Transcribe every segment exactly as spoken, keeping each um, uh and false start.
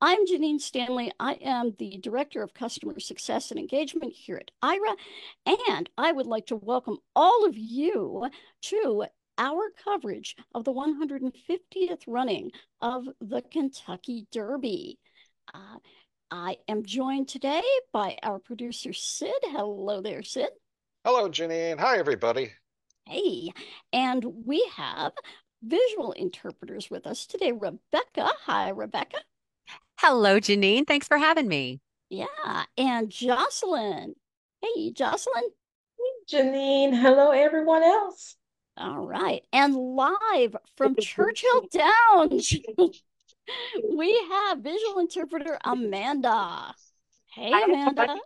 I'm Janine Stanley. I am the Director of Customer Success and Engagement here at Aira, and I would like to welcome all of you to our coverage of the one hundred fiftieth running of the Kentucky Derby. Uh, I am joined today by our producer, Sid. Hello there, Sid. Hello, Janine. Hi, everybody. Hey, and we have visual interpreters with us today. Rebecca. Hi, Rebecca. Hello, Janine. Thanks for having me. Yeah, and Jocelyn. Hey, Jocelyn. Janine, hello everyone else. All right. And live from Churchill Downs, we have visual interpreter Amanda. Hey, Amanda.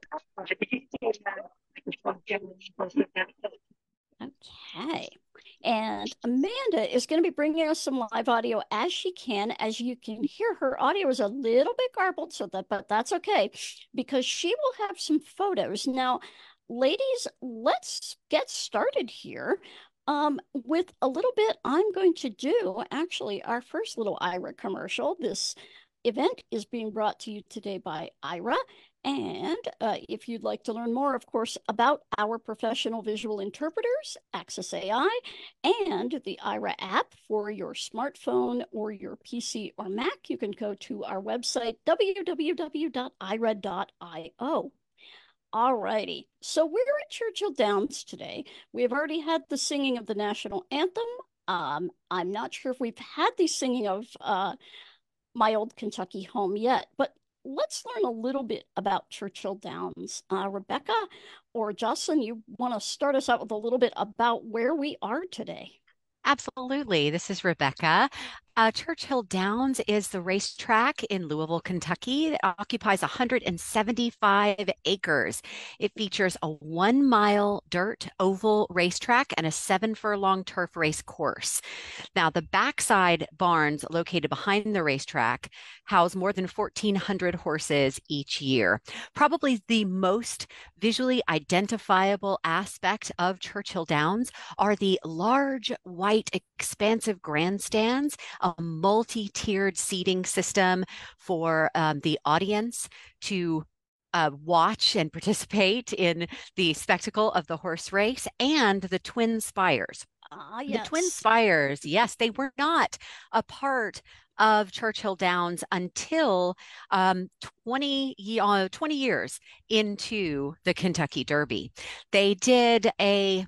Okay. And Amanda is going to be bringing us some live audio as she can. As you can hear, her audio is a little bit garbled, so that, but that's okay because she will have some photos. Now, ladies, let's get started here. Um, with a little bit, I'm going to do actually our first little Aira commercial. This event is being brought to you today by Aira. And uh, if you'd like to learn more, of course, about our professional visual interpreters, Access A I, and the Aira app for your smartphone or your P C or Mac, you can go to our website, w w w dot aira dot i o. All righty. So we're at Churchill Downs today. We've already had the singing of the national anthem. Um, I'm not sure if we've had the singing of uh, My Old Kentucky Home yet, but let's learn a little bit about Churchill Downs. Uh, Rebecca or Jocelyn, you want to start us out with a little bit about where we are today? Absolutely. This is Rebecca. Uh, Churchill Downs is the racetrack in Louisville, Kentucky. It occupies one hundred seventy-five acres. It features a one mile dirt oval racetrack and a seven furlong turf race course. Now, the backside barns located behind the racetrack house more than fourteen hundred horses each year. Probably the most visually identifiable aspect of Churchill Downs are the large, white, expansive grandstands, a multi-tiered seating system for um, the audience to uh, watch and participate in the spectacle of the horse race, and the twin spires. Ah, The twin yes. spires, yes, they were not a part of Churchill Downs until um, twenty, uh, twenty years into the Kentucky Derby. They did a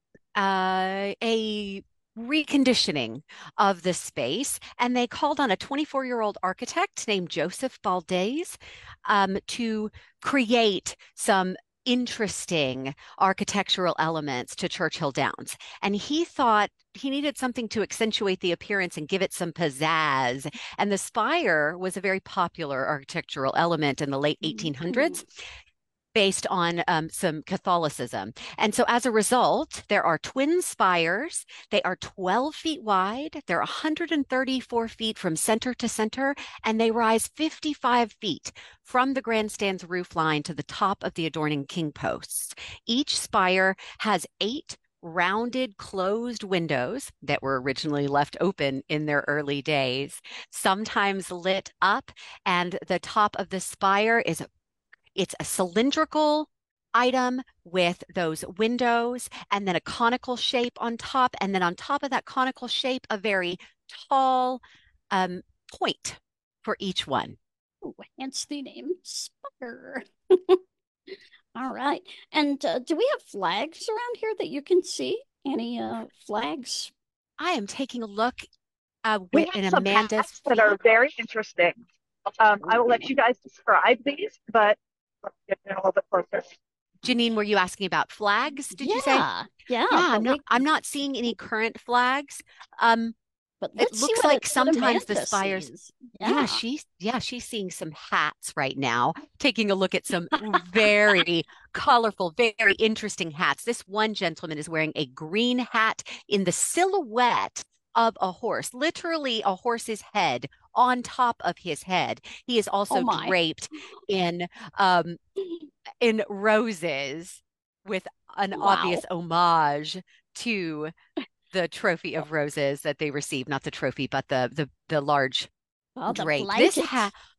uh, a reconditioning of the space, and they called on a twenty-four year old architect named Joseph Baldes um, to create some interesting architectural elements to Churchill Downs. And he thought he needed something to accentuate the appearance and give it some pizzazz. And the spire was a very popular architectural element in the late eighteen hundreds. Mm-hmm. Based on um, some Catholicism. And so as a result, there are twin spires. They are twelve feet wide. They're one hundred thirty-four feet from center to center, and they rise fifty-five feet from the grandstand's roof line to the top of the adorning king posts. Each spire has eight rounded closed windows that were originally left open in their early days, sometimes lit up, and the top of the spire is it's a cylindrical item with those windows and then a conical shape on top. And then on top of that conical shape, a very tall um, point for each one. Ooh, hence the name Spire. All right. And uh, do we have flags around here that you can see? Any uh, flags? I am taking a look uh, We with have in some Amanda's hats that are very interesting. Um, I will let you guys describe these, but let's get in a little bit closer. Janine, were you asking about flags? Did you say? Yeah, yeah, Yeah, but I'm not. we, I'm not seeing any current flags. Um, but it let's see looks what, like it, what sometimes the Amanda spires. sees. Yeah, Yeah. she's yeah, she's seeing some hats right now, taking a look at some very colorful, very interesting hats. This one gentleman is wearing a green hat in the silhouette of a horse, literally a horse's head on top of his head. He is Oh also my. draped in um in roses with an obvious Wow. homage to the trophy of roses that they received, not the trophy, but the the the large Oh, the drape. This blanket. hat,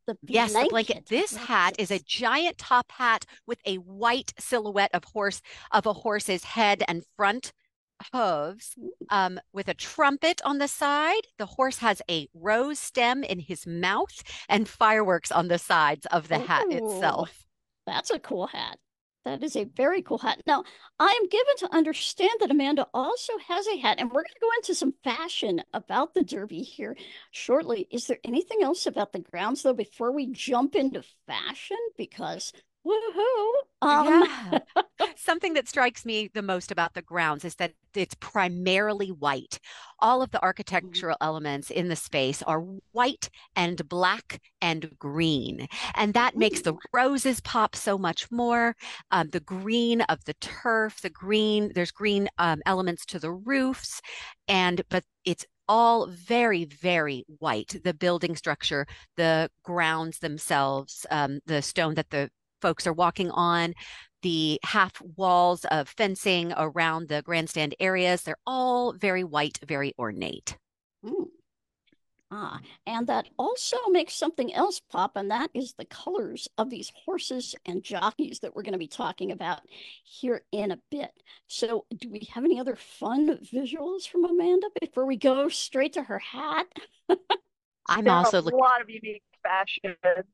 The Yes, the blanket. blanket. This hat is a giant top hat with a white silhouette of horse of a horse's head and front hooves, um, with a trumpet on the side. The horse has a rose stem in his mouth and fireworks on the sides of the hat Oh, itself. that's a cool hat. That is a very cool hat. Now, I am given to understand that Amanda also has a hat, and we're going to go into some fashion about the Derby here shortly. Is there anything else about the grounds, though, before we jump into fashion? Because woohoo! Um, Yeah. Something that strikes me the most about the grounds is that it's primarily white. All of the architectural elements in the space are white and black and green. And that makes the roses pop so much more. Um, the green of the turf, the green, there's green um, elements to the roofs. And, but it's all very, very white. The building structure, the grounds themselves, um, the stone that the folks are walking on, the half walls of fencing around the grandstand areas, they're all very white, very ornate. Mm. Ah, and that also makes something else pop, and that is the colors of these horses and jockeys that we're going to be talking about here in a bit. So, do we have any other fun visuals from Amanda before we go straight to her hat? I'm There are also a looking. lot of unique fashions.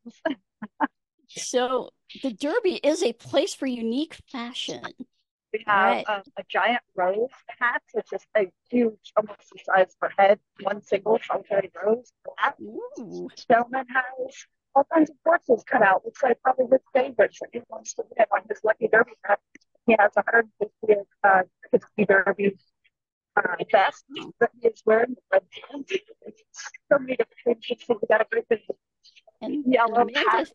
So, the Derby is a place for unique fashion. We All have right. um, a giant rose hat, which is a huge, almost the size of her head, one single solitary rose hat. Ooh. Spellman has all kinds of horses cut out. Looks like probably his favorites that he wants to win on his Lucky Derby hat. He has one hundred fifty uh, Kentucky Derby uh, vest that he is wearing. Red pants. So many different things. We got a great big And, and yellow Amanda,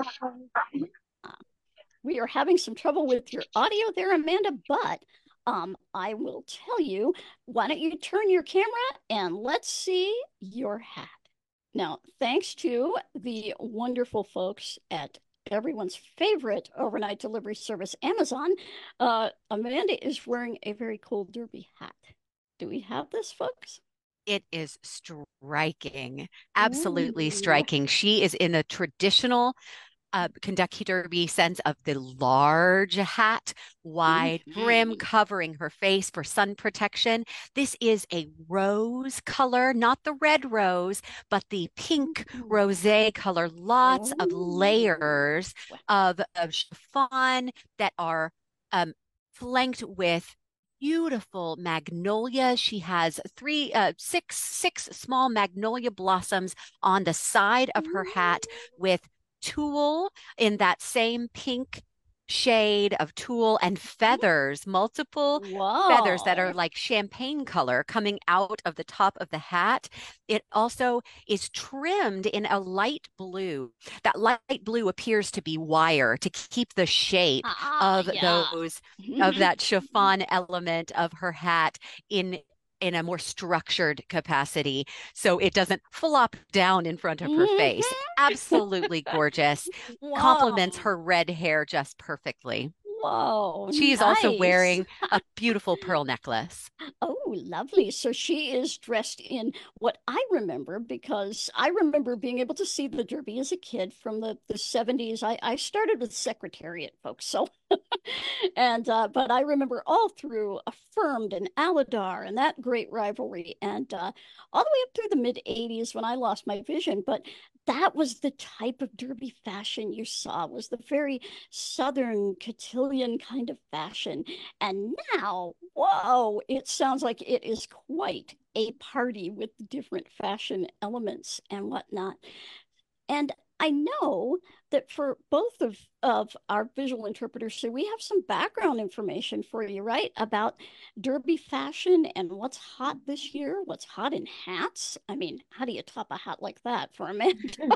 hat. we are having some trouble with your audio there, Amanda, but um, I will tell you, why don't you turn your camera and let's see your hat. Now, thanks to the wonderful folks at everyone's favorite overnight delivery service, Amazon, uh, Amanda is wearing a very cool Derby hat. Do we have this, folks? It is striking, absolutely Ooh. striking. She is in a traditional uh, Kentucky Derby sense of the large hat, wide Mhm. brim covering her face for sun protection. This is a rose color, not the red rose, but the pink Ooh. rosé color. Lots of Ooh. layers of, of chiffon that are um, flanked with beautiful magnolia. She has three, uh, six, six small magnolia blossoms on the side of her hat with tulle in that same pink shade of tulle and feathers, multiple feathers that are Whoa. like champagne color coming out of the top of the hat. It also is trimmed in a light blue. That light blue appears to be wire to keep the shape Ah, of yeah. those of that chiffon element of her hat in in a more structured capacity so it doesn't flop down in front of her face. Mhm. Absolutely gorgeous. Complements Whoa. her red hair just perfectly. Whoa, She is also nice. wearing a beautiful pearl necklace. Oh, lovely. So she is dressed in what I remember because I remember being able to see the Derby as a kid from the, the seventies. I, I started with Secretariat, folks. So, and, uh, but I remember all through Affirmed and Aladar and that great rivalry and uh, all the way up through the mid eighties when I lost my vision. But that was the type of Derby fashion you saw, was the very Southern cotillion kind of fashion. And now, whoa, it sounds like it is quite a party with different fashion elements and whatnot. And I know that for both of, of our visual interpreters, so we have some background information for you, right? About Derby fashion and what's hot this year, what's hot in hats. I mean, how do you top a hat like that for a man?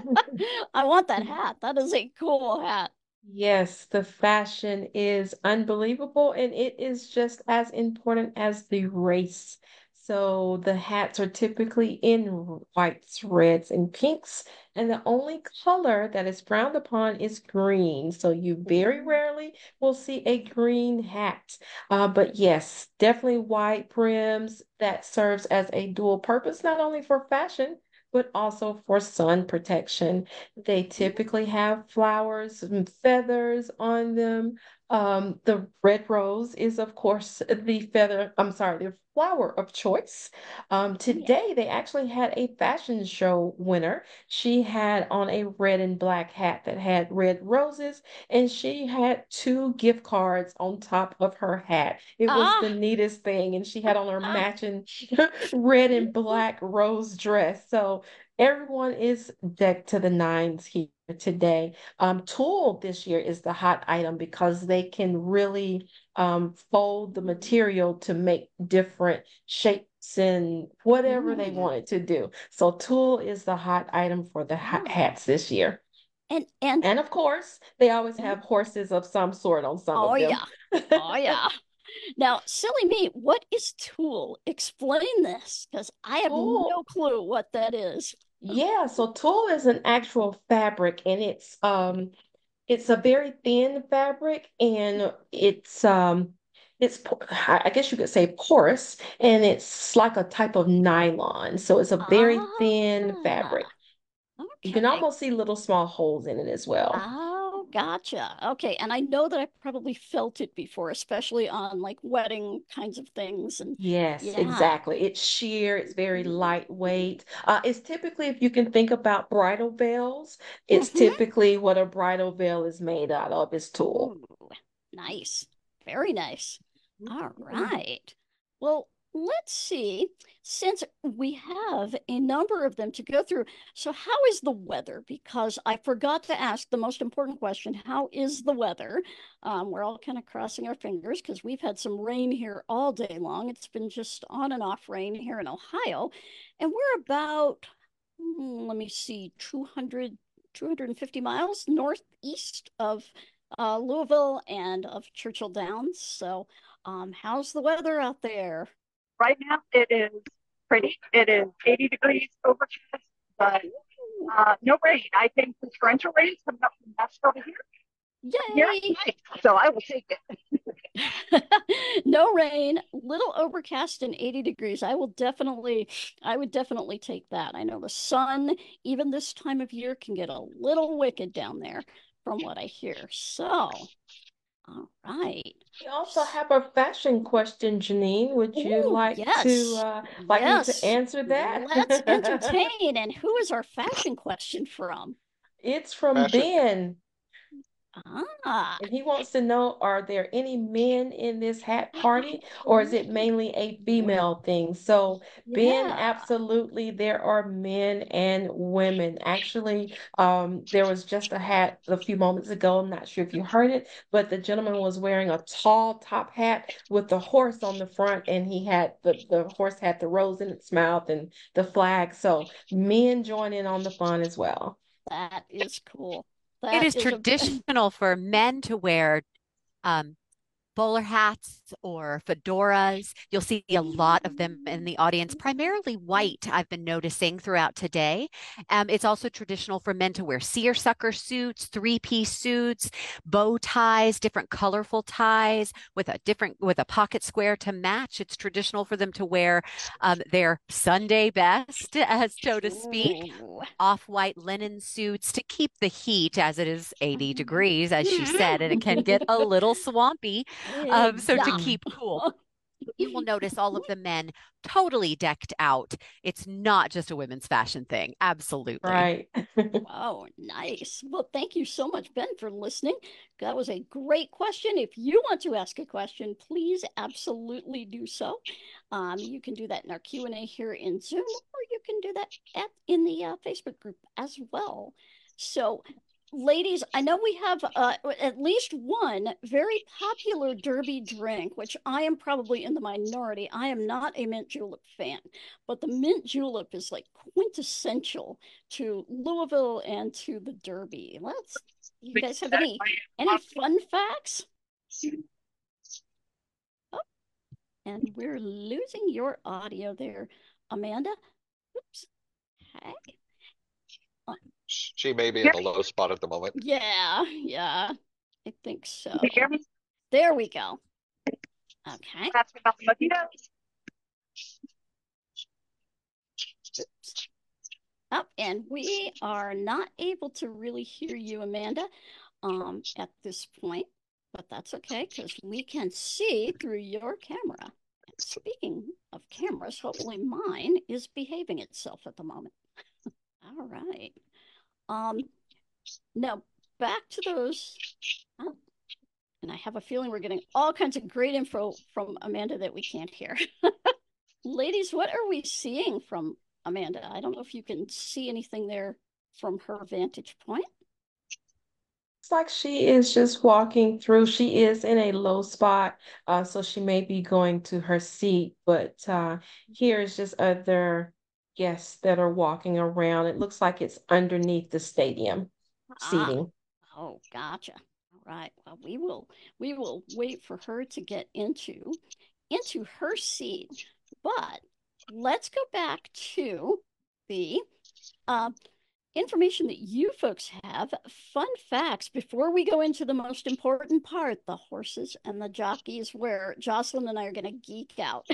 I want that hat. That is a cool hat. Yes, the fashion is unbelievable and it is just as important as the race. So the hats are typically in whites, reds, and pinks, and the only color that is frowned upon is green. So you very rarely will see a green hat. Uh, but yes, definitely white brims that serves as a dual purpose, not only for fashion, but also for sun protection. They typically have flowers and feathers on them. Um, the red rose is, of course, the feather, I'm sorry, the flower of choice. Um, today, they actually had a fashion show winner. She had on a red and black hat that had red roses, and she had two gift cards on top of her hat. It was the Ah, neatest thing, and she had on her ah. matching red and black rose dress. So everyone is decked to the nines here today. Um, tulle this year is the hot item because they can really um, fold the material to make different shapes and whatever they Mm. want it to do. So tulle is the hot item for the ha- Oh. hats this year. And and And of course, they always have horses of some sort on some oh of them. yeah. Oh yeah. Now, silly me, what is tulle? Explain this, because I have Tulle, no clue what that is. yeah, so tulle is an actual fabric and it's um it's a very thin fabric and it's um it's po- I I guess you could say porous and it's like a type of nylon. So it's a very thin Ah, fabric. You can okay. almost see little small holes in it as well. Oh, gotcha. Okay, and I know that I probably felt it before, especially on like wedding kinds of things. And Yes, yeah. exactly. It's sheer, it's very lightweight. Uh, it's typically, if you can think about bridal veils, it's Mm-hmm. typically what a bridal veil is made out of is tulle. Ooh, nice. Very nice. All Mhm. right. Well, let's see. Since we have a number of them to go through, so how is the weather? Because I forgot to ask the most important question. How is the weather? Um, we're all kind of crossing our fingers because we've had some rain here all day long. It's been just on and off rain here in Ohio. And we're about, hmm, let me see, two hundred, two hundred fifty miles northeast of uh, Louisville and of Churchill Downs. So, um, how's the weather out there? Right now, it is pretty. It is eighty degrees overcast, but uh, no rain. I think the torrential rain is coming up from West over here. Here, Yay! so I will take it. No rain, little overcast and eighty degrees. I will definitely, I would definitely take that. I know the sun, even this time of year, can get a little wicked down there from what I hear. So, all right. We also have a fashion question, Janine. Would you Oh, like to yes. uh, like me to Yes. answer Let's that? entertain. And who is our fashion question from? It's from Fashion. Ben. Ah, And he wants to know, are there any men in this hat party, or is it mainly a female thing? So, Ben, yeah. absolutely, there are men and women. Actually, um, there was just a hat a few moments ago. I'm not sure if you heard it, but the gentleman was wearing a tall top hat with the horse on the front, and he had the, the horse had the rose in its mouth and the flag. So, men join in on the fun as well. That is cool. It That is is a traditional for men to wear um, bowler hats or fedoras. You'll see a lot of them in the audience, primarily white, I've been noticing throughout today. Um, it's also traditional for men to wear seersucker suits, three-piece suits, bow ties, different colorful ties with a different with a pocket square to match. It's traditional for them to wear um, their Sunday best, as so to speak, ooh. off-white linen suits to keep the heat, as it is eighty degrees, as she said, and it can get a little swampy. Um, so to Yeah. keep cool, you will notice all of the men totally decked out. It's not just a women's fashion thing. Absolutely. Right. Oh, nice. Well, thank you so much, Ben, for listening. That was a great question. If you want to ask a question, please absolutely do so. Um, you can do that in our Q and A here in Zoom, or you can do that at in the uh, Facebook group as well. So, ladies, I know we have uh, at least one very popular Derby drink, which I am probably in the minority. I am not a mint julep fan, but the mint julep is like quintessential to Louisville and to the Derby. Let's. You guys have any any fun facts? Oh, and we're losing your audio there, Amanda. Oops. Hey. Uh, She may be Yeah, in a low spot at the moment. yeah, yeah. I think you so. hear me? There we go. Okay. That's about the mojitos. Oops. Up, and we are not able to really hear you, Amanda, um, at this point, but that's okay because we can see through your camera. And speaking of cameras, hopefully mine is behaving itself at the moment. All right. Um, now back to those. Oh, and I have a feeling we're getting all kinds of great info from Amanda that we can't hear. Ladies, what are we seeing from Amanda? I don't know if you can see anything there from her vantage point. It's like she is just walking through. She is in a low spot, uh, so she may be going to her seat, but uh, here is just other guests that are walking around. It looks like it's underneath the stadium Ah, seating. oh, gotcha. All right. Well, we will we will wait for her to get into into her seat. But let's go back to the uh, information that you folks have, fun facts before we go into the most important part, the horses and the jockeys, where Jocelyn and I are going to geek out.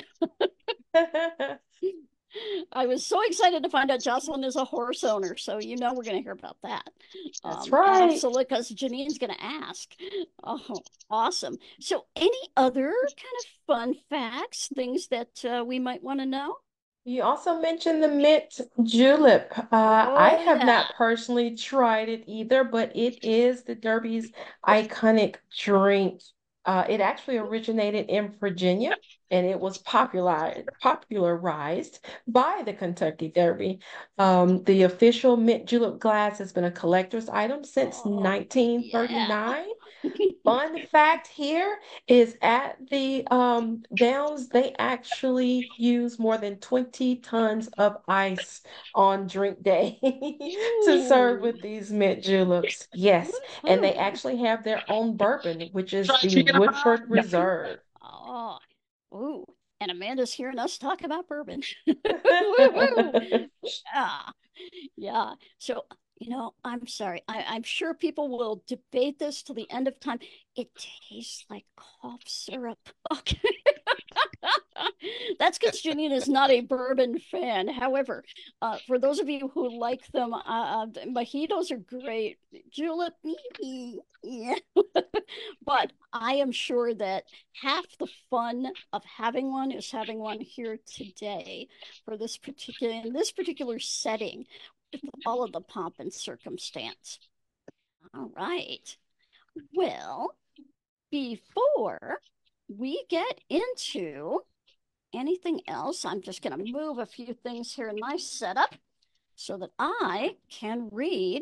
I was so excited to find out Jocelyn is a horse owner, so you know we're going to hear about that. That's Um, right. absolutely, because Janine's going to ask. Oh, awesome. So, any other kind of fun facts, things that uh, we might want to know? You also mentioned the mint julep. Uh, I Oh, have yeah. not personally tried it either, but it is the Derby's iconic drink. Uh, it actually originated in Virginia and it was popular, popularized by the Kentucky Derby. Um, the official mint julep glass has been a collector's item since Oh, yeah. nineteen thirty-nine. Fun fact here is at the um, Downs, they actually use more than twenty tons of ice on drink day to serve Ooh. with these mint juleps. Yes, and they Woo-hoo. actually have their own bourbon, which is the Woodford Reserve. Oh, ooh. And Amanda's hearing us talk about bourbon. Woo-hoo. Yeah. Yeah. So, you know, I'm sorry. I, I'm sure people will debate this till the end of time. It tastes like cough syrup. Okay. That's because Janine is not a bourbon fan. However, uh, for those of you who like them, uh, uh, mojitos are great. Julep, yeah. But I am sure that half the fun of having one is having one here today for this particular in this particular setting with all of the pomp and circumstance. All right. Well, before we get into anything else, I'm just going to move a few things here in my setup so that I can read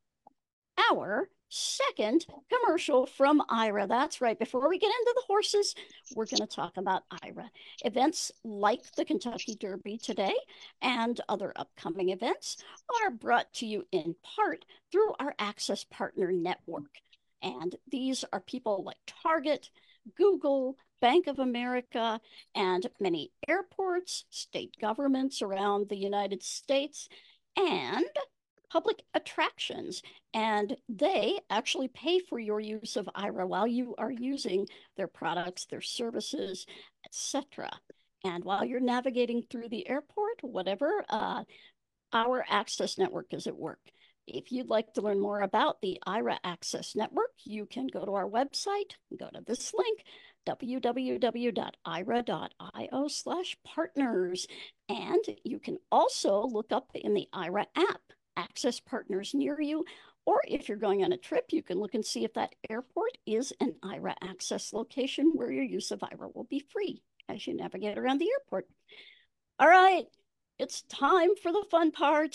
our second commercial from Ira. That's right. Before we get into the horses, we're going to talk about Ira. Events like the Kentucky Derby today and other upcoming events are brought to you in part through our Access Partner Network. And these are people like Target, Google, Bank of America, and many airports, state governments around the United States, and public attractions. And they actually pay for your use of Ira while you are using their products, their services, et cetera. And while you're navigating through the airport, whatever, uh, our access network is at work. If you'd like to learn more about the Ira Access Network, you can go to our website, go to this link, w w w dot ira dot i o slash partners. And you can also look up in the Ira app, access partners near you, or if you're going on a trip, you can look and see if that airport is an Ira Access location where your use of Ira will be free as you navigate around the airport. All right, it's time for the fun part.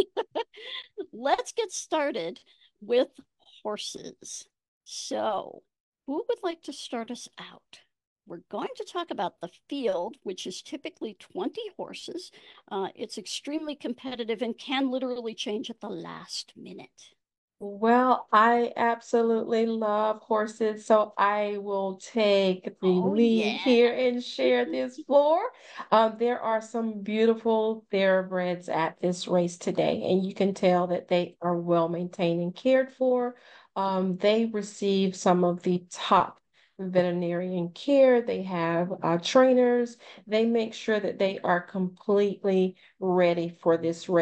Let's get started with horses. So, who would like to start us out? We're going to talk about the field, which is typically twenty horses. Uh, it's extremely competitive and can literally change at the last minute. Well, I absolutely love horses, so I will take the Oh, lead yeah. here and share this floor. Um, there are some beautiful thoroughbreds at this race today, and you can tell that they are well maintained and cared for. Um, they receive some of the top veterinarian care. They have uh, trainers. They make sure that they are completely ready for this race.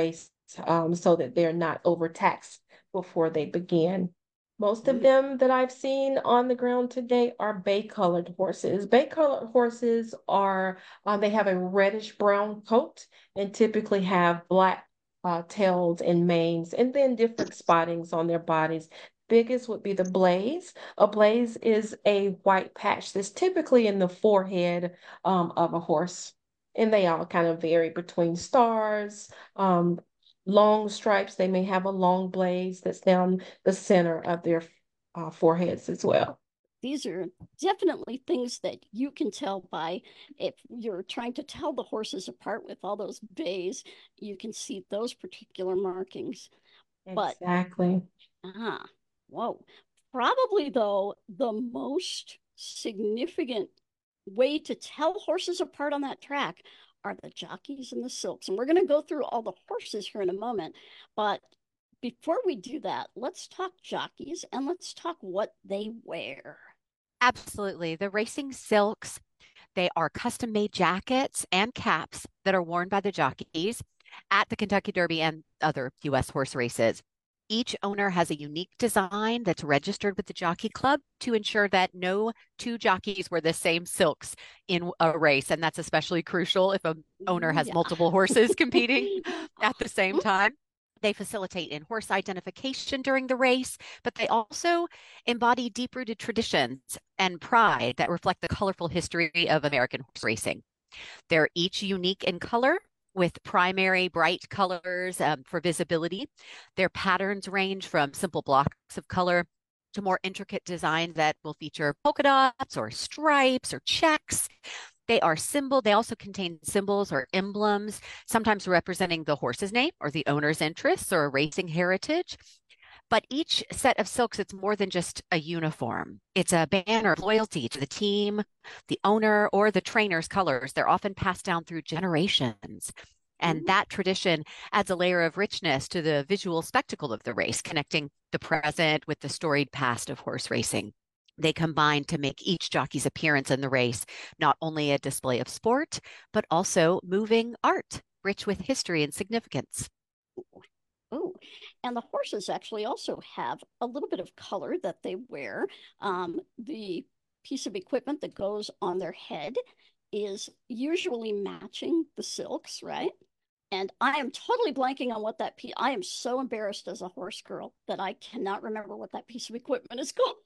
um, so that they're not overtaxed before they begin. Most of Mm. them that I've seen on the ground today are bay-colored horses. Bay-colored horses are, uh, they have a reddish brown coat and typically have black uh, tails and manes, and then different spottings on their bodies. Biggest would be the blaze. A blaze is a white patch that's typically in the forehead um, of a horse. And they all kind of vary between stars, um, long stripes. They may have a long blaze that's down the center of their uh, foreheads as well. These are definitely things that you can tell by if you're trying to tell the horses apart with all those bays, you can see those particular markings. But Exactly. ah, whoa. Probably though, the most significant way to tell horses apart on that track are the jockeys and the silks. And we're going to go through all the horses here in a moment. But before we do that, let's talk jockeys and let's talk what they wear. Absolutely. The racing silks, they are custom made jackets and caps that are worn by the jockeys at the Kentucky Derby and other U S horse races. Each owner has a unique design that's registered with the Jockey Club to ensure that no two jockeys wear the same silks in a race. And that's especially crucial if an owner has Yeah. multiple horses competing at the same time. They facilitate in horse identification during the race, but they also embody deep rooted traditions and pride that reflect the colorful history of American horse racing. They're each unique in color, with primary bright colors um, for visibility. Their patterns range from simple blocks of color to more intricate designs that will feature polka dots or stripes or checks. They are symbol. They also contain symbols or emblems, sometimes representing the horse's name or the owner's interests or a racing heritage. But each set of silks, it's more than just a uniform. It's a banner of loyalty to the team, the owner, or the trainer's colors. They're often passed down through generations. And Ooh. that tradition adds a layer of richness to the visual spectacle of the race, connecting the present with the storied past of horse racing. They combine to make each jockey's appearance in the race not only a display of sport, but also moving art, rich with history and significance. Oh, and the horses actually also have a little bit of color that they wear. Um, the piece of equipment that goes on their head is usually matching the silks, right? And I am totally blanking on what that piece. I am so embarrassed as a horse girl that I cannot remember what that piece of equipment is called.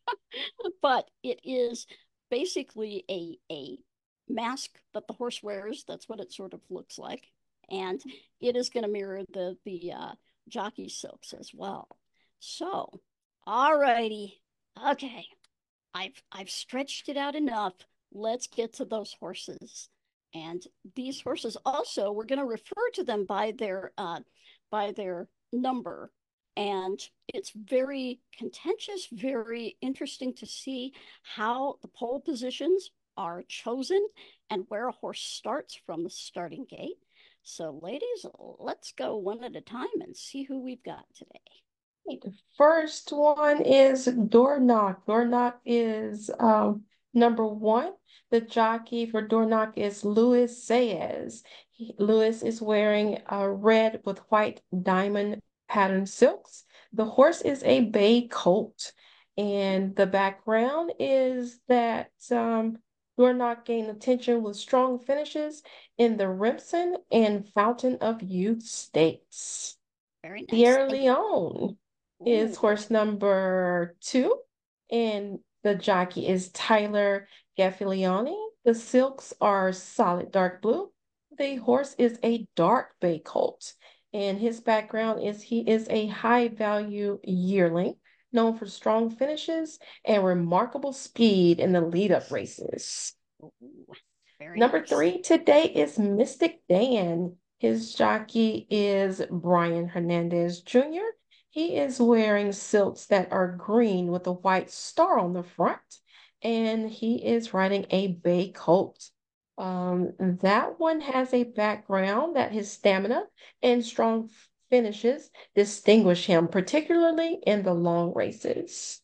But it is basically a a mask that the horse wears. That's what it sort of looks like, and it is going to mirror the the uh, jockey silks as well. So, alrighty, okay, I've I've stretched it out enough. Let's get to those horses. And these horses also, we're going to refer to them by their uh, by their number. And it's very contentious, very interesting to see how the pole positions are chosen and where a horse starts from the starting gate. So, ladies, let's go one at a time and see who we've got today. The first one is Dornoch. Dornoch is um, number one. The jockey for Dornoch is Luis Saez. He, Luis is wearing a red with white diamond patterned silks. The horse is a bay colt. And the background is that um, Dornoch gained attention with strong finishes in the Remsen and Fountain of Youth stakes. Very nice. Sierra And, Leone is ooh, horse number two, and the jockey is Tyler Gaffiliani. The silks are solid dark blue. The horse is a dark bay colt, and his background is he is a high value yearling known for strong finishes and remarkable speed in the lead up races. ooh, very Number nice. three today is Mystic Dan. His jockey is Brian Hernandez Junior He is wearing silks that are green with a white star on the front, and he is riding a bay colt. Um, that one has a background that his stamina and strong finishes distinguish him, particularly in the long races.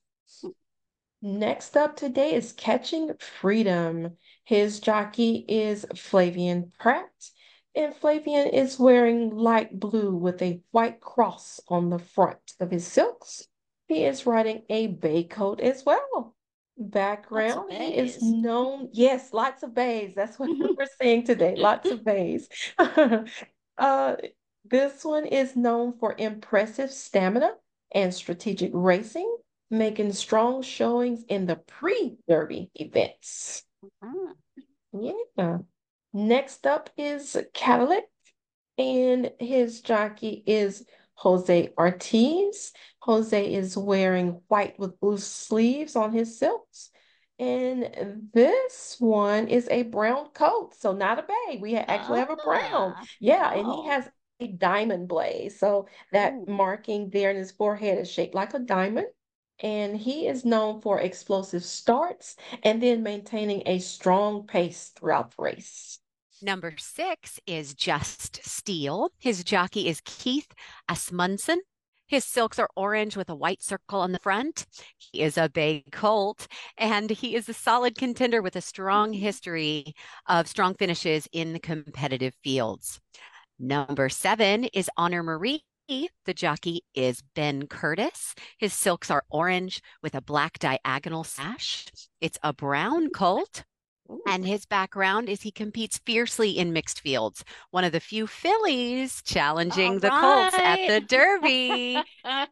Next up today is Catching Freedom. His jockey is Flavian Pratt. And Flavian is wearing light blue with a white cross on the front of his silks. He is riding a bay coat as well. Lots of Background, he is bays. known, yes, lots of bays. That's what we're seeing today, lots of bays. Uh, this one is known for impressive stamina and strategic racing, making strong showings in the pre-derby events. Ah, Yeah. Next up is Cadillac, and his jockey is Jose Ortiz. Jose is wearing white with blue sleeves on his silks. And this one is a brown coat, so not a bay. We ha- actually have a brown. ah, Yeah, and he oh. has a diamond blaze. So that Ooh. marking there in his forehead is shaped like a diamond. And he is known for explosive starts and then maintaining a strong pace throughout the race. Number six is Just Steel. His jockey is Keith Asmundsen. His silks are orange with a white circle on the front. He is a bay colt, and he is a solid contender with a strong history of strong finishes in the competitive fields. Number seven is Honor Marie. The jockey is Ben Curtis. His silks are orange with a black diagonal sash. It's a brown colt. Ooh. And his background is he competes fiercely in mixed fields, one of the few fillies challenging All the Colts at right. the Derby.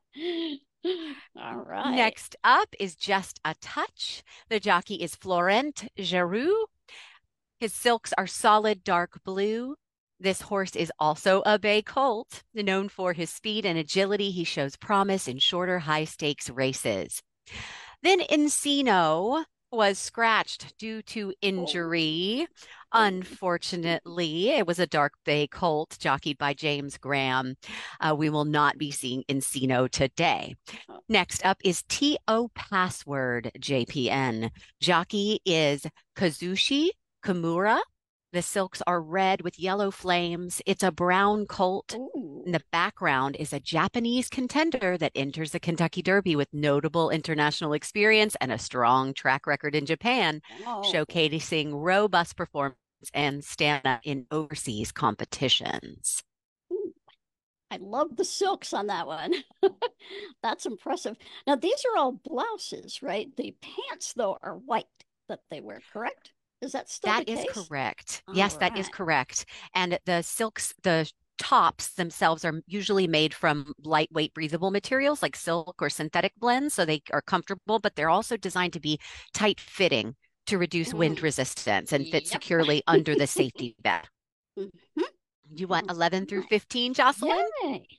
All right. Next up is Just a Touch. The jockey is Florent Geroux. His silks are solid dark blue. This horse is also a bay colt. Known for his speed and agility, he shows promise in shorter, high stakes races. Then Encino was scratched due to injury. Unfortunately, it was a dark bay colt jockeyed by James Graham. Uh, we will not be seeing Encino today. Next up is T O Password J P N. Jockey is Kazushi Kimura. The silks are red with yellow flames. It's a brown colt. Ooh. In the background is a Japanese contender that enters the Kentucky Derby with notable international experience and a strong track record in Japan, Oh. showcasing robust performance and stamina in overseas competitions. Ooh. I love the silks on that one. That's impressive. Now, these are all blouses, right? The pants, though, are white that they wear, correct? Is that still That the is case? correct. All Yes, that is right. correct. And the silks, the tops themselves are usually made from lightweight breathable materials like silk or synthetic blends, so they are comfortable, but they're also designed to be tight fitting to reduce wind Mm. resistance and fit Yep. securely under the safety belt. Mhm. You want All eleven through right. fifteen, Jocelyn? Yay.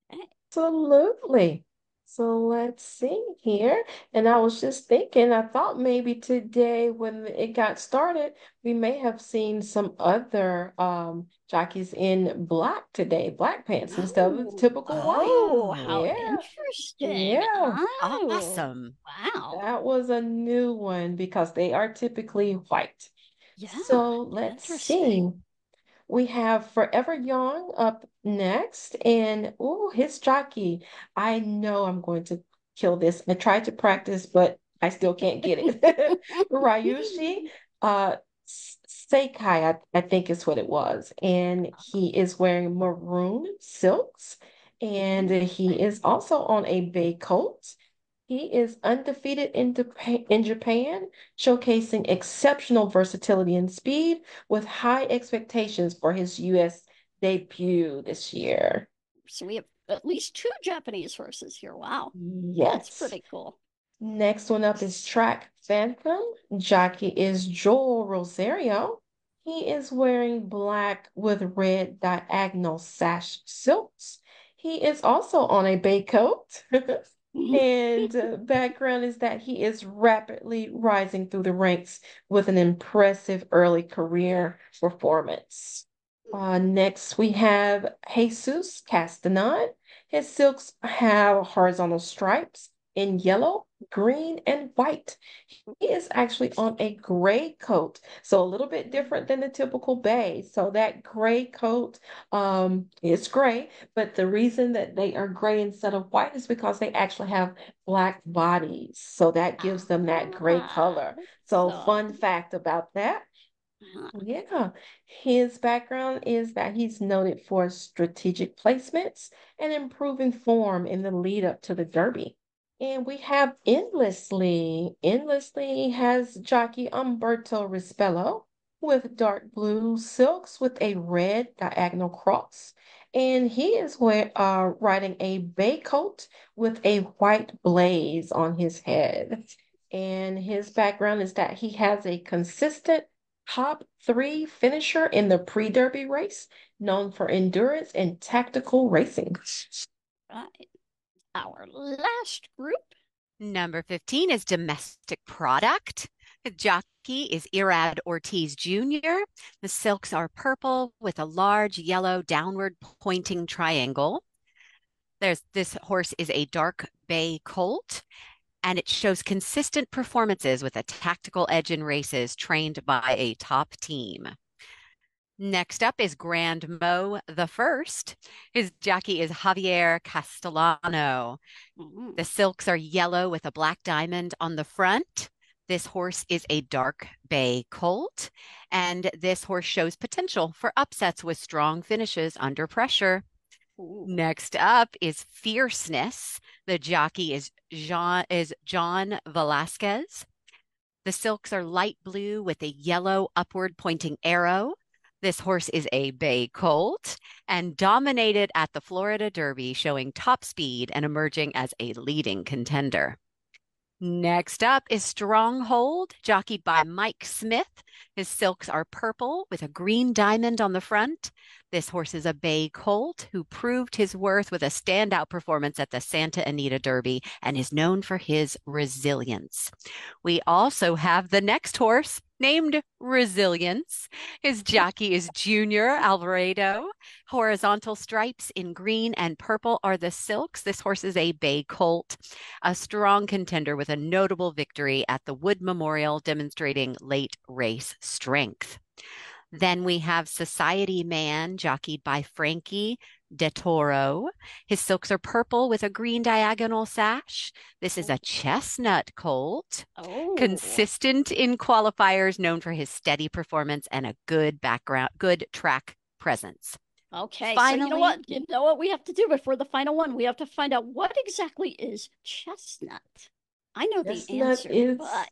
Absolutely. So let's see here. And I was just thinking, I thought maybe today when it got started, we may have seen some other um jockeys in black today, black pants instead of the Oh, typical white. oh, how Oh, Yeah, interesting. yeah. Oh, awesome. wow. That was a new one because they are typically white. Yeah, So let's interesting. see. We have Forever Young up next, and oh, his jockey. I know I'm going to kill this. I tried to practice, but I still can't get it. Ryushi uh S- Seikai, I, I think is what it was. And he is wearing maroon silks, and he is also on a bay coat. He is undefeated in, Dep- in Japan, showcasing exceptional versatility and speed with high expectations for his U S debut this year. So we have at least two Japanese horses here. Wow, that's Yes. pretty cool. Next one up is Track Phantom. Jockey is Joel Rosario. He is wearing black with red diagonal sash silks. He is also on a bay coat. And uh, background is that he is rapidly rising through the ranks with an impressive early career performance. Uh, next, we have Jesus Castanon. His silks have horizontal stripes in yellow, green, and white. He is actually on a gray coat, so a little bit different than the typical bay. So that gray coat um, is gray, but the reason that they are gray instead of white is because they actually have black bodies. So that gives them that gray Ah, color. So so fun fact about that. Uh-huh. Yeah, his background is that he's noted for strategic placements and improving form in the lead up to the Derby. And we have Endlessly. Endlessly has jockey Umberto Rispello with dark blue silks with a red diagonal cross. And he is we- uh, riding a bay coat with a white blaze on his head. And his background is that he has a consistent top three finisher in the pre-Derby race, known for endurance and tactical racing. Right. Our last group. Number fifteen is Domestic Product. The jockey is Irad Ortiz Junior The silks are purple with a large yellow downward pointing triangle. There's this horse is a dark bay colt, and it shows consistent performances with a tactical edge in races trained by a top team. Next up is Grand Mo the First. His jockey is Javier Castellano. Mm-hmm. The silks are yellow with a black diamond on the front. This horse is a dark bay colt, and this horse shows potential for upsets with strong finishes under pressure. Ooh. Next up is Fierceness. The jockey is John is John Velasquez. The silks are light blue with a yellow upward pointing arrow. This horse is a bay colt and dominated at the Florida Derby, showing top speed and emerging as a leading contender. Next up is Stronghold, jockeyed by Mike Smith. His silks are purple with a green diamond on the front. This horse is a bay colt who proved his worth with a standout performance at the Santa Anita Derby and is known for his resilience. We also have the next horse named Resilience. His jockey is Junior Alvarado. Horizontal stripes in green and purple are the silks. This horse is a bay colt, a strong contender with a notable victory at the Wood Memorial, demonstrating late race strength. Then we have Society Man, jockeyed by Frankie De Toro. His silks are purple with a green diagonal sash. This is a chestnut colt, Oh. consistent in qualifiers, known for his steady performance and a good background, good track presence. Okay, Finally, so you know what? You know what we have to do before the final one? We have to find out what exactly is chestnut. I know the Chestnut answer, is but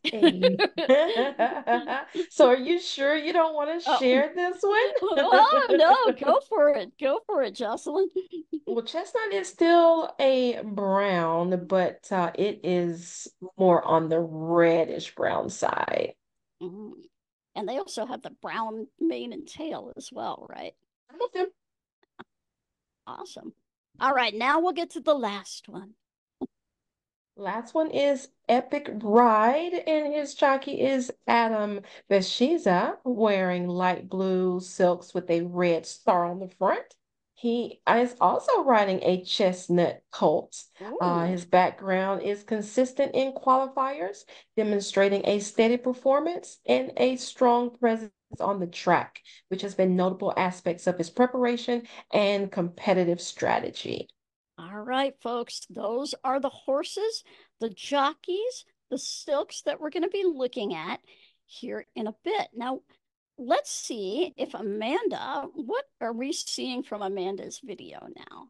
a. So are you sure you don't want to Oh. share this one? oh no, go for it. Go for it, Jocelyn. Well, chestnut is still a brown, but uh, it is more on the reddish brown side. Mhm. And they also have the brown mane and tail as well, right? Some of them. Awesome. All right, now we'll get to the last one. Last one is Epic Ride, and his jockey is Adam Veshiza, wearing light blue silks with a red star on the front. He is also riding a chestnut colt. Uh, Ooh. his background is consistent in qualifiers, demonstrating a steady performance and a strong presence on the track, which has been notable aspects of his preparation and competitive strategy. All right, folks, those are the horses, the jockeys, the silks that we're going to be looking at here in a bit. Now, let's see if Amanda, what are we seeing from Amanda's video now?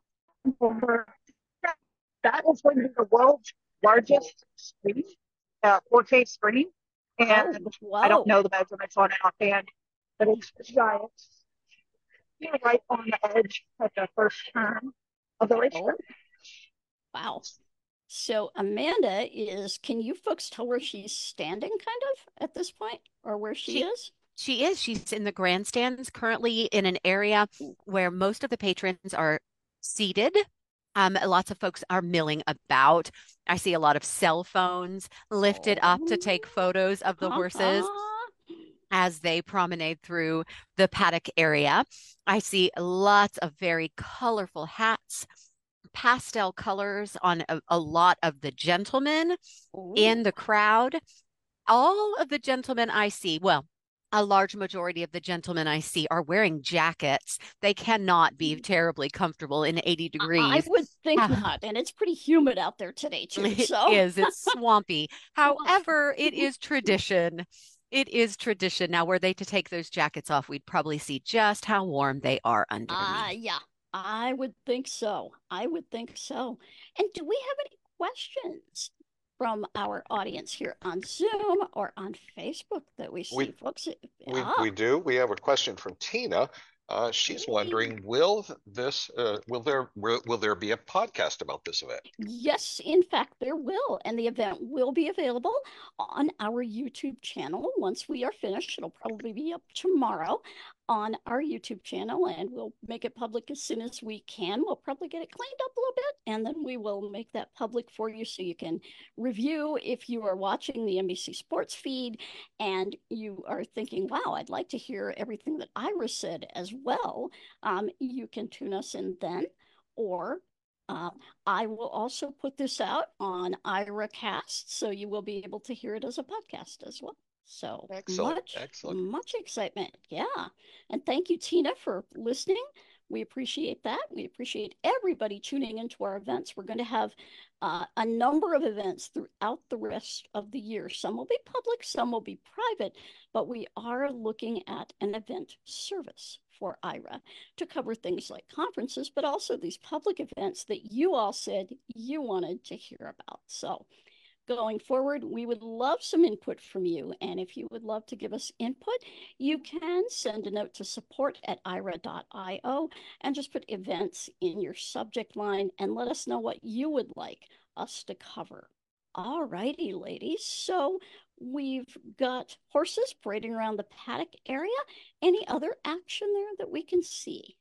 That is going to be the world's largest screen, uh, four K screen. And Oh, I don't whoa. know the measurements on it offhand, but it's giant. You know, right on the edge at the first turn of the racetrack. Oh, wow. So Amanda is, can you folks tell where she's standing kind of at this point or where she, She- is? She is. She's in the grandstands, currently in an area where most of the patrons are seated. Um, lots of folks are milling about. I see a lot of cell phones lifted up to take photos of the horses Uh-huh. as they promenade through the paddock area. I see lots of very colorful hats, pastel colors on a, a lot of the gentlemen in Ooh. the crowd. All of the gentlemen I see, well, a large majority of the gentlemen I see are wearing jackets. They cannot be terribly comfortable in eighty I degrees. would think Ah. not. And it's pretty humid out there today too. It So is, it's swampy. However, it is tradition It is tradition. Now, were they to take those jackets off, we'd probably see just how warm they are Ah, uh, underneath. yeah, I would think so. I would think so. And do we have any questions from our audience here on Zoom or on Facebook that we see, We folks? we Ah, we do. We have a question from Tina. Uh, she's hey. wondering, will this uh, will there will, will there be a podcast about this event? Yes, in fact, there will. And the event will be available on our YouTube channel once we are finished. It'll probably be up tomorrow on our YouTube channel, and we'll make it public as soon as we can. We'll probably get it cleaned up a little bit, and then we will make that public for you so you can review if you are watching the N B C Sports feed and you are thinking, wow, I'd like to hear everything that Ira said as well. Um, you can tune us in then, or uh, I will also put this out on IraCast, so you will be able to hear it as a podcast as well. So Excellent, much, excellent. much excitement. Yeah. And thank you, Tina, for listening. We appreciate that. We appreciate everybody tuning into our events. We're going to have uh, a number of events throughout the rest of the year. Some will be public, some will be private, but we are looking at an event service for Ira to cover things like conferences, but also these public events that you all said you wanted to hear about. So going forward, we would love some input from you. And if you would love to give us input, you can send a note to support at ira dot io and just put events in your subject line and let us know what you would like us to cover. All righty, ladies. So we've got horses parading around the paddock area. Any other action there that we can see?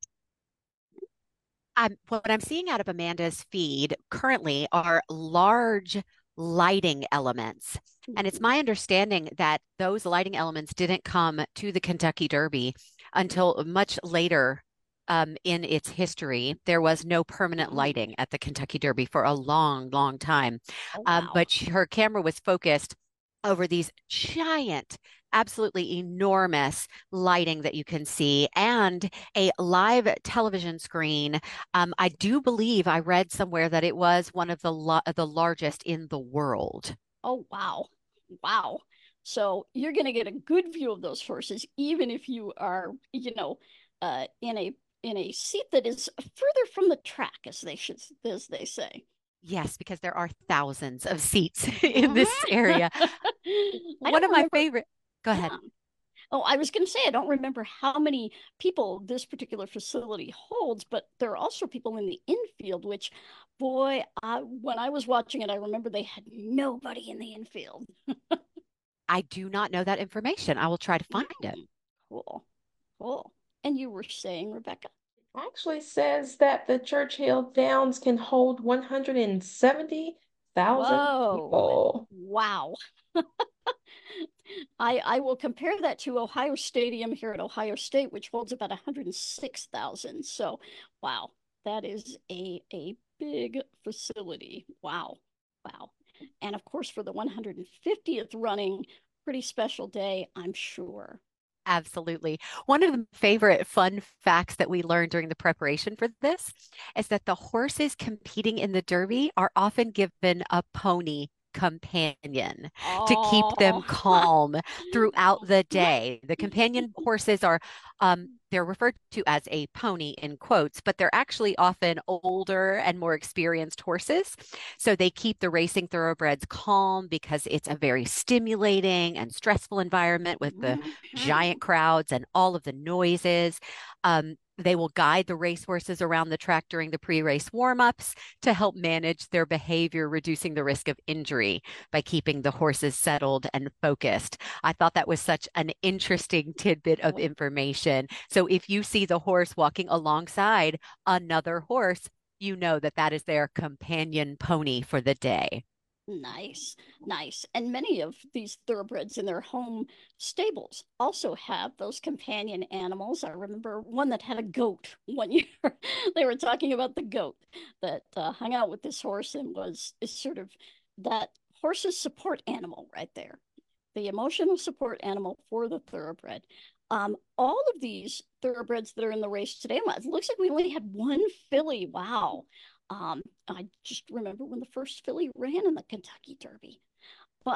Um, what I'm seeing out of Amanda's feed currently are large lighting elements. And it's my understanding that those lighting elements didn't come to the Kentucky Derby until much later um, in its history. There was no permanent lighting at the Kentucky Derby for a long, long time. Oh, Um, wow. but she, her camera was focused over these giant, absolutely enormous lighting that you can see and a live television screen. Um, I do believe I read somewhere that it was one of the the largest in the world. Oh, wow. Wow. So you're going to get a good view of those horses, even if you are, you know, uh, in a in a seat that is further from the track, as they should, as they say. Yes, because there are thousands of seats in this area. One of my remember, favorite. Go yeah. ahead. Oh, I was going to say, I don't remember how many people this particular facility holds, but there are also people in the infield, which, boy, I, when I was watching it, I remember they had nobody in the infield. I do not know that information. I will try to find it. Cool. Cool. And you were saying, Rebecca? Actually says that the Churchill Downs can hold one hundred seventy thousand people. Wow. I, I will compare that to Ohio Stadium here at Ohio State, which holds about one hundred six thousand. So, wow, that is a, a big facility. Wow. Wow. And of course, for the one hundred fiftieth running, pretty special day, I'm sure. Absolutely. One of the favorite fun facts that we learned during the preparation for this is that the horses competing in the Derby are often given a pony companion oh. to keep them calm throughout the day. The companion horses are um, they're referred to as a pony in quotes, but they're actually often older and more experienced horses. So they keep the racing thoroughbreds calm because it's a very stimulating and stressful environment with the giant crowds and all of the noises. Um, they will guide the racehorses around the track during the pre-race warm-ups to help manage their behavior, reducing the risk of injury by keeping the horses settled and focused. I thought that was such an interesting tidbit of information. So if you see the horse walking alongside another horse, you know that that is their companion pony for the day. Nice, nice. And many of these thoroughbreds in their home stables also have those companion animals. I remember one that had a goat one year. They were talking about the goat that uh, hung out with this horse and was is sort of that horse's support animal right there, the emotional support animal for the thoroughbred. Um, all of these thoroughbreds that are in the race today, it looks like we only had one filly. Wow. Um, I just remember when the first filly ran in the Kentucky Derby. But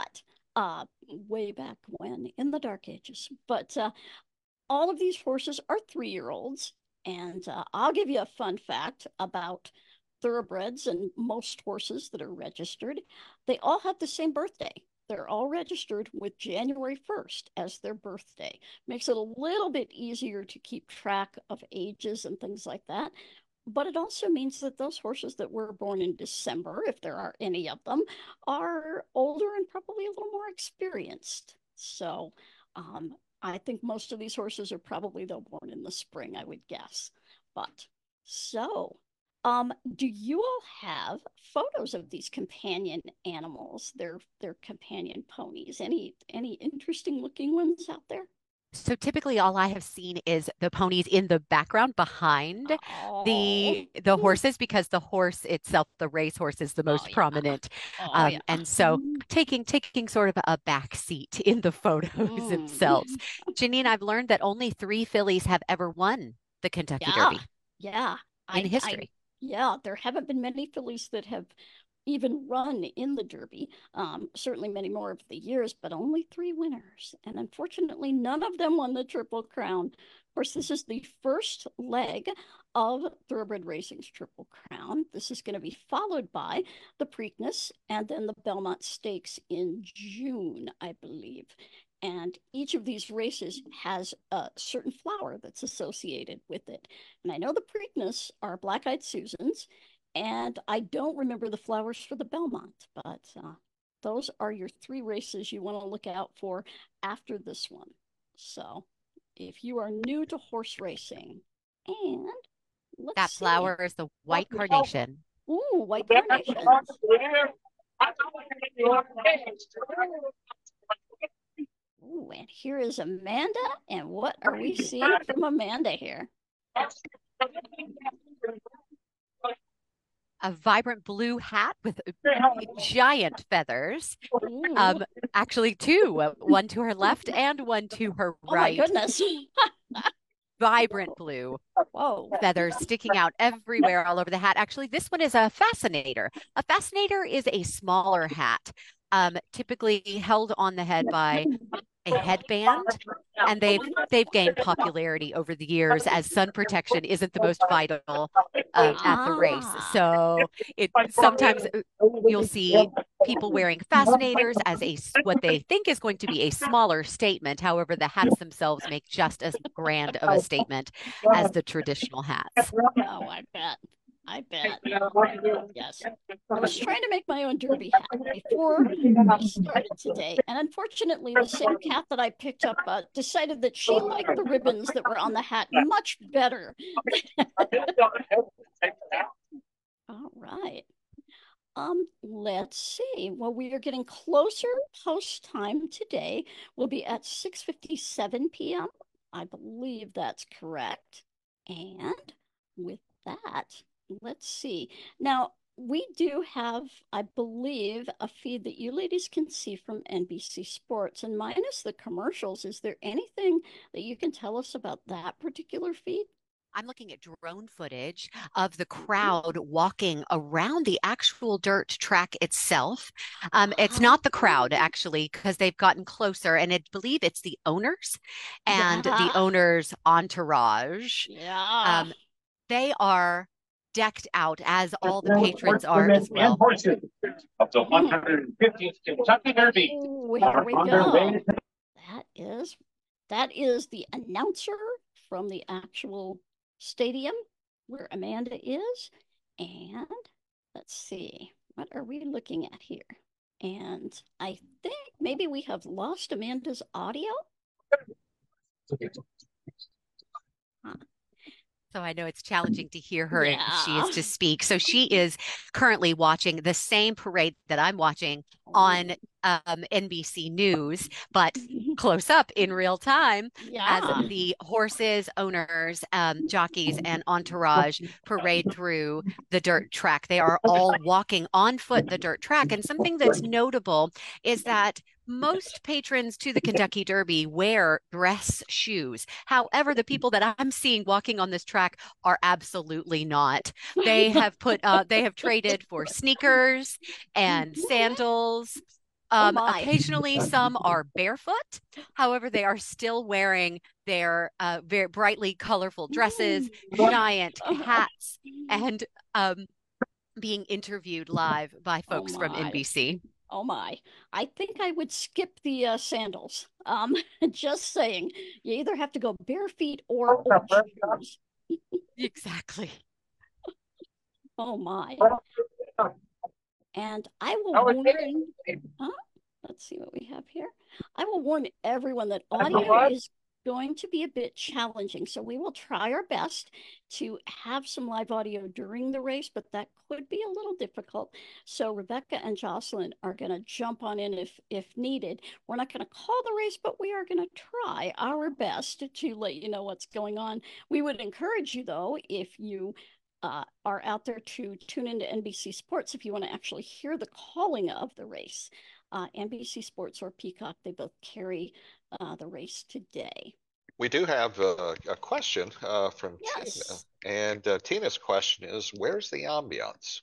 uh, way back when in the dark ages. But uh, all of these horses are three-year-olds. And uh, I'll give you a fun fact about thoroughbreds and most horses that are registered. They all have the same birthday. They're all registered with January first as their birthday. Makes it a little bit easier to keep track of ages and things like that. But it also means that those horses that were born in December, if there are any of them, are older and probably a little more experienced. So um, I think most of these horses are probably, though, born in the spring, I would guess. But so, um, do you all have photos of these companion animals, their their companion ponies? Any any interesting looking ones out there? So typically all I have seen is the ponies in the background behind Oh, the the horses because the horse itself, the racehorse, is the oh most yeah. prominent. Oh Um, yeah. and so taking taking sort of a back seat in the photos Mm. themselves. Janine, I've learned that only three fillies have ever won the Kentucky Yeah, Derby yeah. in I, I, history. yeah, there haven't been many fillies that have even run in the Derby. Um, certainly many more over the years, but only three winners. And unfortunately, none of them won the Triple Crown. Of course, this is the first leg of Thoroughbred Racing's Triple Crown. This is going to be followed by the Preakness and then the Belmont Stakes in June, I believe. And each of these races has a certain flower that's associated with it. And I know the Preakness are Black-Eyed Susans, and I don't remember the flowers for the Belmont, but uh, those are your three races you want to look out for after this one. So if you are new to horse racing, and let's That see. flower is the white carnation. Ooh, white carnations. Ooh, and here is Amanda. And what are we seeing from Amanda here? A vibrant blue hat with giant feathers. Ooh. Um, actually two, uh, one to her left and one to her Oh my right. goodness. Vibrant blue Whoa. feathers sticking out everywhere all over the hat. Actually, this one is a fascinator. A fascinator is a smaller hat, um, typically held on the head by a headband, and they've they've gained popularity over the years as sun protection isn't the most vital um, at the race. So it sometimes you'll see people wearing fascinators as a what they think is going to be a smaller statement. However, the hats themselves make just as grand of a statement as the traditional hats. Oh, I bet. I bet. Yes. I was trying to make my own derby hat before we started today. And unfortunately, the same cat that I picked up uh, decided that she liked the ribbons that were on the hat much better. All right. Um, let's see. Well, we are getting closer post time today. We'll be at six fifty-seven p m I believe that's correct. And with that, let's see. Now, we do have, I believe, a feed that you ladies can see from N B C Sports. And minus the commercials, is there anything that you can tell us about that particular feed? I'm looking at drone footage of the crowd walking around the actual dirt track itself. Um, it's not the crowd, actually, because they've gotten closer, and I believe it's the owners and Yeah. the owners' entourage. Yeah. Um, they are decked out, as all the patrons are as well. Up to one hundred fiftieth Kentucky Derby. Ooh, here we go. That is, that is the announcer from the actual stadium where Amanda is. And let's see, what are we looking at here? And I think maybe we have lost Amanda's audio. Huh. So I know it's challenging to hear her Yeah. if she is to speak. So she is currently watching the same parade that I'm watching on um, N B C News, but close up in real time Yeah. as the horses, owners, um, jockeys, and entourage parade through the dirt track. They are all walking on foot the dirt track. And something that's notable is that most patrons to the Kentucky Derby wear dress shoes. However, the people that I'm seeing walking on this track are absolutely not. They have put, uh, they have traded for sneakers and sandals Um, my. occasionally, some are barefoot. However, they are still wearing their uh, very brightly colorful dresses, giant hats, and um, being interviewed live by Oh folks from my. N B C. Oh my. I think I would skip the uh, sandals. Um, just saying. You either have to go bare feet or old shoes. Exactly. Oh my. And I will warn, huh? Let's see what we have here. I will warn everyone that audio is going to be a bit challenging. So we will try our best to have some live audio during the race, but that could be a little difficult. So Rebecca and Jocelyn are going to jump on in if if needed. We're not going to call the race, but we are going to try our best to let you know what's going on. We would encourage you, though, if you uh, are out there, to tune into N B C Sports if you want to actually hear the calling of the race. Uh, N B C Sports or Peacock, they both carry uh, the race today. We do have a, a question uh, from Yes. Tina, and uh, Tina's question is, "Where's the ambiance?"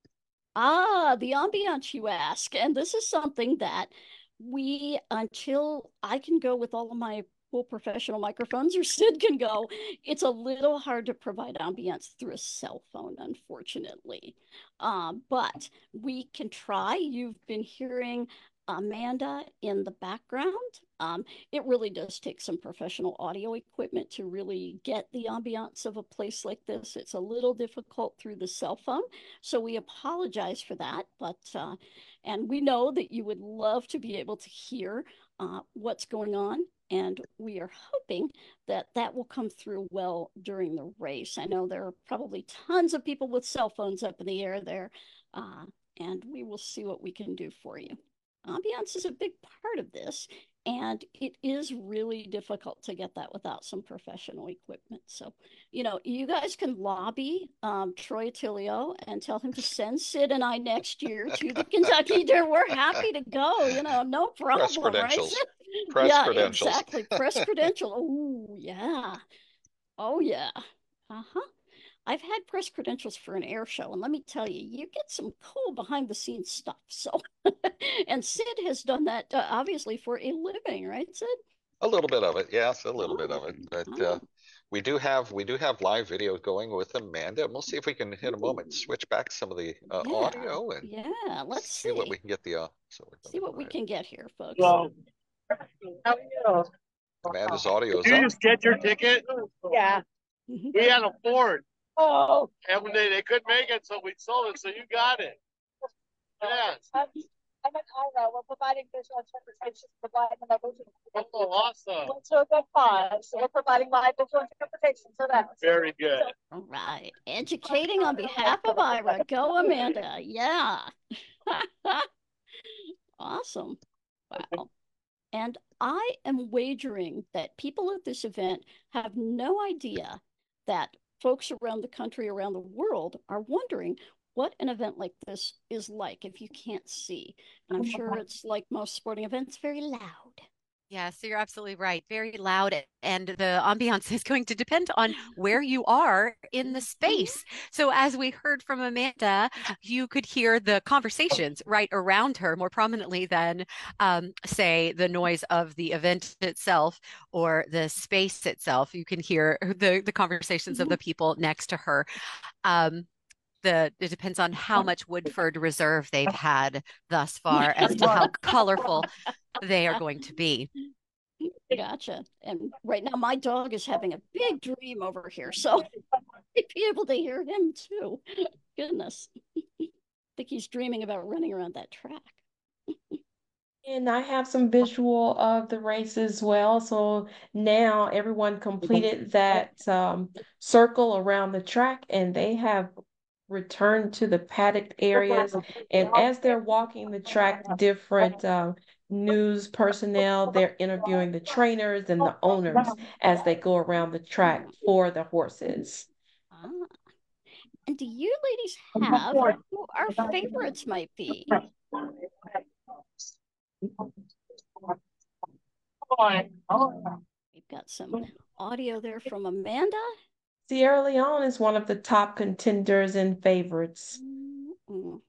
Ah, the ambiance, you ask. And this is something that we, until I can go with all of my full professional microphones or Sid can go, it's a little hard to provide ambiance through a cell phone, unfortunately. Um, but we can try. You've been hearing Amanda in the background. Um, it really does take some professional audio equipment to really get the ambiance of a place like this. It's a little difficult through the cell phone. So we apologize for that, but uh, and we know that you would love to be able to hear uh, what's going on, and we are hoping that that will come through well during the race. I know there are probably tons of people with cell phones up in the air there, uh, and we will see what we can do for you. Ambiance is a big part of this, and it is really difficult to get that without some professional equipment. So, you know, you guys can lobby um, Troy Attilio and tell him to send Sid and I next year to the Kentucky Derby. We're happy to go, you know, no Press problem, right, credentials. Sid? Press Yeah, credentials. exactly. Press credential. Oh, yeah. Oh, yeah. Uh-huh. I've had press credentials for an air show, and let me tell you, you get some cool behind the scenes stuff. So, and Sid has done that uh, obviously for a living, right, Sid? A little bit of it, yes, a little Oh, bit of it. But oh. uh, we do have we do have live video going with Amanda, and we'll see if we can, in a moment, switch back some of the uh, Yeah, audio and yeah. Let's see what see. we can get the. Uh, so See what we right. can get here, folks. So, Amanda's audio is did you up. just get your ticket? Yeah. Mhm. We had a Ford, Oh. and when they, they couldn't make it, so we sold it, so you got it. Yes. I'm, I'm an Ira. We're providing visual interpretation, providing language. Oh, awesome. To a good cause. So we're providing live visual interpretation for that. Very good. All right. Educating on behalf of Ira. Go, Amanda. Yeah. Awesome. Wow. And I am wagering that people at this event have no idea that folks around the country, around the world, are wondering what an event like this is like if you can't see. And I'm sure it's like most sporting events, very loud. Yeah, so you're absolutely right. Very loud, and the ambiance is going to depend on where you are in the space. So as we heard from Amanda, you could hear the conversations right around her more prominently than, um, say, the noise of the event itself or the space itself. You can hear the, the conversations of the people next to her. Um, The, it depends on how much Woodford Reserve they've had thus far as to how colorful they are going to be. Gotcha. And right now, my dog is having a big dream over here, so I'd be able to hear him too. Goodness. I think he's dreaming about running around that track. And I have some visual of the race as well. So now everyone completed that um, circle around the track, and they have returned to the paddock areas. And as they're walking the track, different uh, news personnel, they're interviewing the trainers and the owners as they go around the track for the horses. Ah. And do you ladies have who our favorites might be? We've got some audio there from Amanda. Sierra Leone is one of the top contenders and favorites. Mm,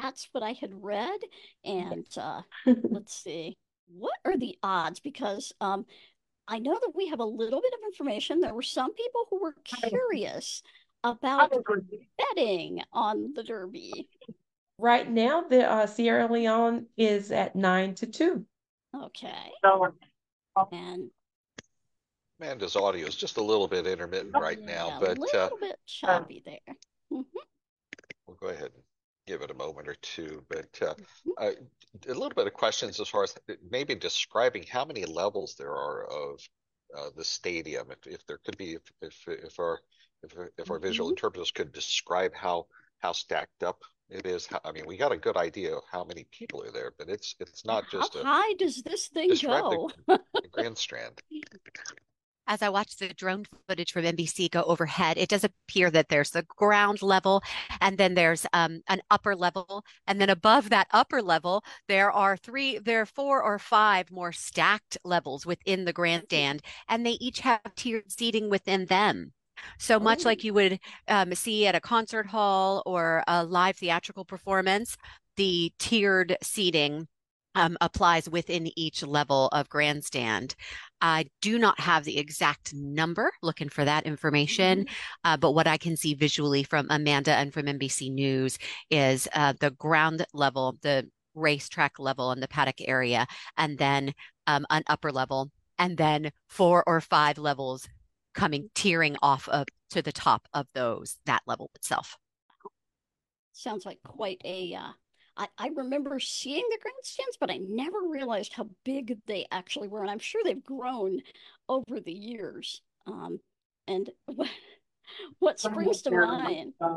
that's what I had read. And uh, let's see, what are the odds? Because um, I know that we have a little bit of information. There were some people who were curious about betting on the Derby. Right now, the uh, Sierra Leone is at nine to two. Okay. And Amanda's audio is just a little bit intermittent right yeah, now, a but little uh, bit choppy there. Mhm. we'll go ahead and give it a moment or two. But uh, uh, a little bit of questions as far as maybe describing how many levels there are of uh, the stadium. If, if there could be, if if, if our if, if our visual Mhm. interpreters could describe how how stacked up it is. How, I mean, we got a good idea of how many people are there, but it's it's not How just a high does this thing describe the, go? the grandstand. As I watch the drone footage from N B C go overhead, it does appear that there's the ground level and then there's um, an upper level. And then above that upper level, there are three, there are four or five more stacked levels within the grandstand, and they each have tiered seating within them. So much Oh. like you would um, see at a concert hall or a live theatrical performance, the tiered seating um, applies within each level of grandstand. I do not have the exact number, looking for that information, uh, but what I can see visually from Amanda and from N B C News is uh, the ground level, the racetrack level in the paddock area, and then um, an upper level, and then four or five levels coming tearing off of to the top of those, that level itself. Sounds like quite a uh, I, I remember seeing the grandstands, but I never realized how big they actually were. And I'm sure they've grown over the years. Um, and what, what springs to mind? Huh?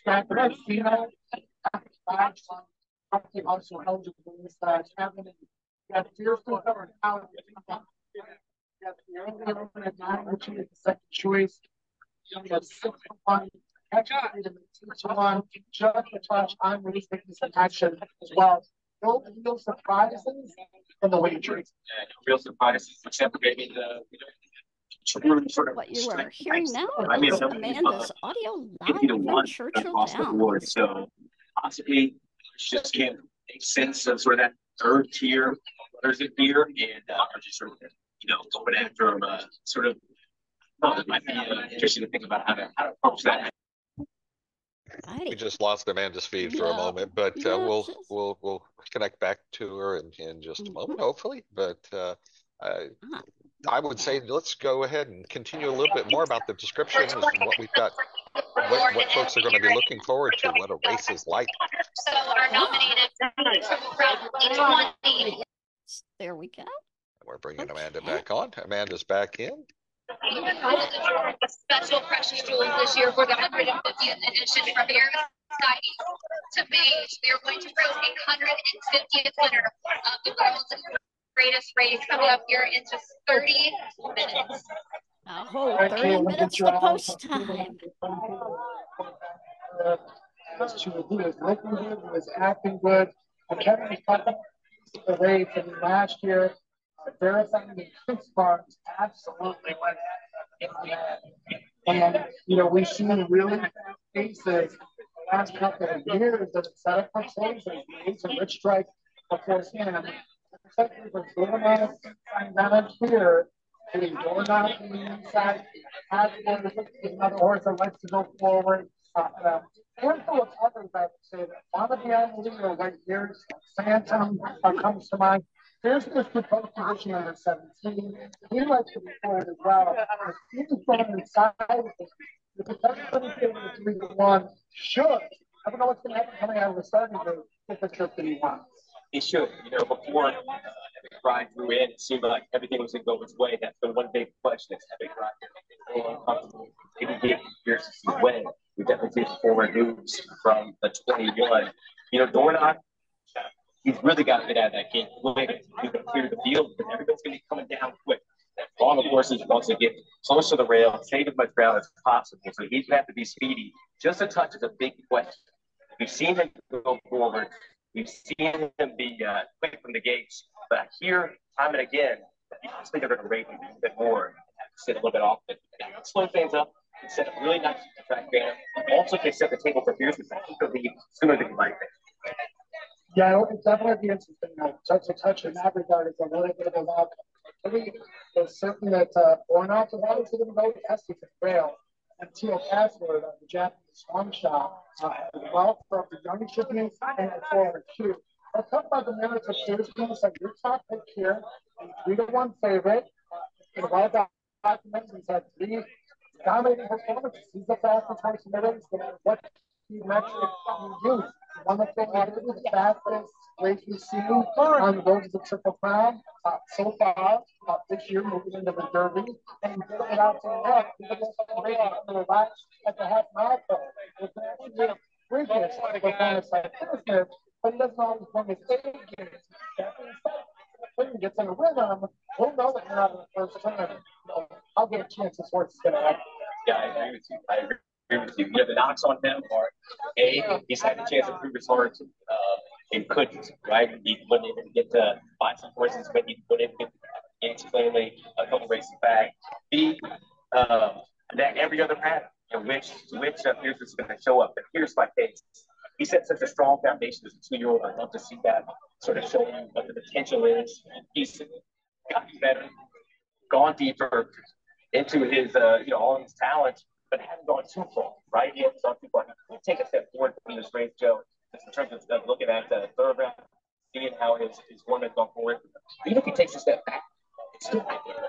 Also eligible is that having got fearful covered out. Which is the second choice. You have six one, actually one, judge the touch, I'm really taking some action as well. No real surprises in the wagers. Yeah, no real surprises except maybe the sort of what you are hearing now I mean, is some, Amanda's uh, audio fifty to live one from Churchill across the board. Downs. So possibly it just can't make sense of sort of that third tier runners in here and uh, are just sort of you know going after them. Uh, sort of, well, it might be uh, interesting to think about how to how to approach that. We just lost Amanda's feed for Yeah. a moment, but uh, Yeah, we'll just- we'll we'll connect back to her in, in just a Mhm. moment, hopefully. But uh, I, Ah. I would say let's go ahead and continue a little bit more about the descriptions and what we've got, what, what folks are going to be looking forward to, what a race is like. So are nominated from twenty. There we go. We're bringing Amanda Okay. back on. Amanda's back in. Special precious jewels this year for the one hundred fiftieth edition from Arizona to Maine. We are going to roast a one hundred fiftieth winner of the world's greatest race coming up here in just thirty minutes. A whole thirty minutes to post time. That's true. He was looking good. He was acting good. And Kevin was talking the race. I mean, last year, Marathon and six bars absolutely went and you know we've seen really cases the last couple of years that set up for choices. It's a rich strike before him. Dornoff down here, Dornoff on the inside, has another horse that likes to go forward. Uh, uh, handful of others I would say that want to be on the lead or right here. Phantom uh, comes to mind. Here's this proposed position number seventeen. He likes to be forward as well. He's from inside. The potential three to one should. I don't know what's going to happen coming out of the starting group if the trip that he wants. He should. You know, before uh, Brian drew in, it seemed like everything was going to go his way. That's been one big question. It's having Brian so uncomfortable. Maybe give years to see when. We definitely see forward news from the twenty-one. You know, Dornoff, he's really got to get out of that game quick. He's going to clear the field, but everybody's going to be coming down quick. All the horses wants to get close to the rail, save as much ground as possible. So he's going to have to be speedy. Just a touch is a big question. We've seen him go forward. We've seen him be uh, quick from the gates. But here, time and again, I think they're going to rate him a bit more and sit a little bit off. But slow things up and set up really nice track banner. Also, they set the table for Pierce, which I think will be sooner than you might think. Yeah, it'll it'll definitely be interesting. Uh, Just to touch in that regard, it's a little bit of an outcome. It's certain that uh, Ornoff is obviously going to go with Estes and Grail and Teal Password of the Japanese long shot, uh, as well for the young Japanese and the forward too. Let's talk about the merits of Sears Games. So your top pick here, a three to one favorite. Uh, it's been well documented. He's had three dominating performances. He's the fastest horse in the race, no matter what he metric you use. One of the the fastest race we've seen on the road to the Triple Crown uh, so far uh, this year, moving into the Derby, and he did it without saying that. He did it race on the last at the half marathon. It was actually a previous performance like this, but he doesn't always win his stage games. That being said, when he gets in a rhythm, we'll know that you're not in the first turn. You know, I'll get a chance this horse is going to happen. Yeah, I agree with you. I agree. With you. You know, the knocks on him are A, he's had a chance to prove his heart uh, and couldn't, right? He wasn't able to get to find some horses, but he couldn't get Yankee Family a couple races back. B, um, that every other pattern, you know, which which uh, here's what's going to show up. But here's my case. He set such a strong foundation as a two-year-old. I'd love to see that sort of show you what the potential is. He's gotten better, gone deeper into his, uh, you know, all his talents, but hadn't gone too far, right? He had some people who take a step forward in this race, Joe, just in terms of uh, looking at the thoroughbred, seeing how his, his form has gone forward. Even if he takes a step back, it's still not good.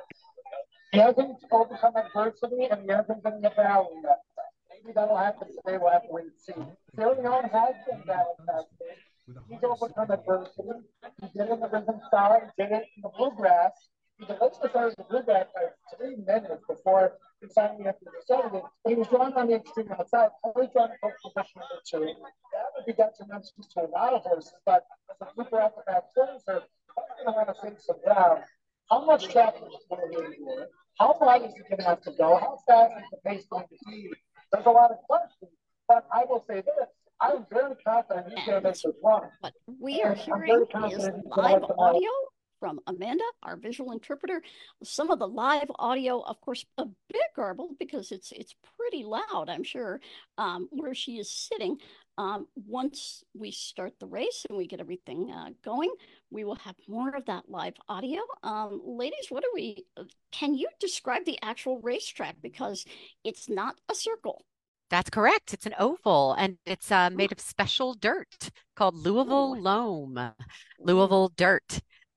He hasn't overcome adversity, and he hasn't been in the valley yet. Maybe that'll happen today. We'll have to wait and see. Filion has been valley tested. He's overcome adversity. He did it in the Rhythm Star. He did it in the Bluegrass. He delayed the start of the Bluegrass by three minutes before deciding after the seven. He was drawn on the extreme outside, only drawn in pole position number two. That would be detrimental to a lot of horses, but as a super at the back closer, I'm going to want to think some ground. How much traffic is going to be here? How wide is he going to have to go? How fast is the pace going to be? There's a lot of questions, but I will say this. I'm very confident he's going to make this run. What we are hearing is live audio from Amanda, our visual interpreter. Some of the live audio, of course, a bit garbled because it's it's pretty loud, I'm sure, um, where she is sitting. Um, once we start the race and we get everything uh, going, we will have more of that live audio. Um, ladies, what are we, can you describe the actual racetrack? Because it's not a circle. That's correct. It's an oval, and it's uh, made of special dirt called Louisville loam, Louisville dirt.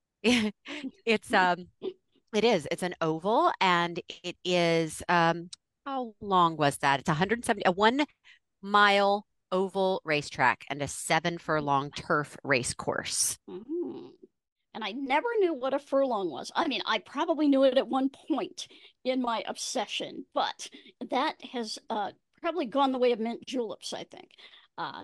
It's um, it is. It's an oval, and it is um, how long was that? It's one hundred seventy, a one mile oval racetrack and a seven furlong turf race course. Mm-hmm. And I never knew what a furlong was. I mean, I probably knew it at one point in my obsession, but that has uh, probably gone the way of mint juleps, I think. Uh,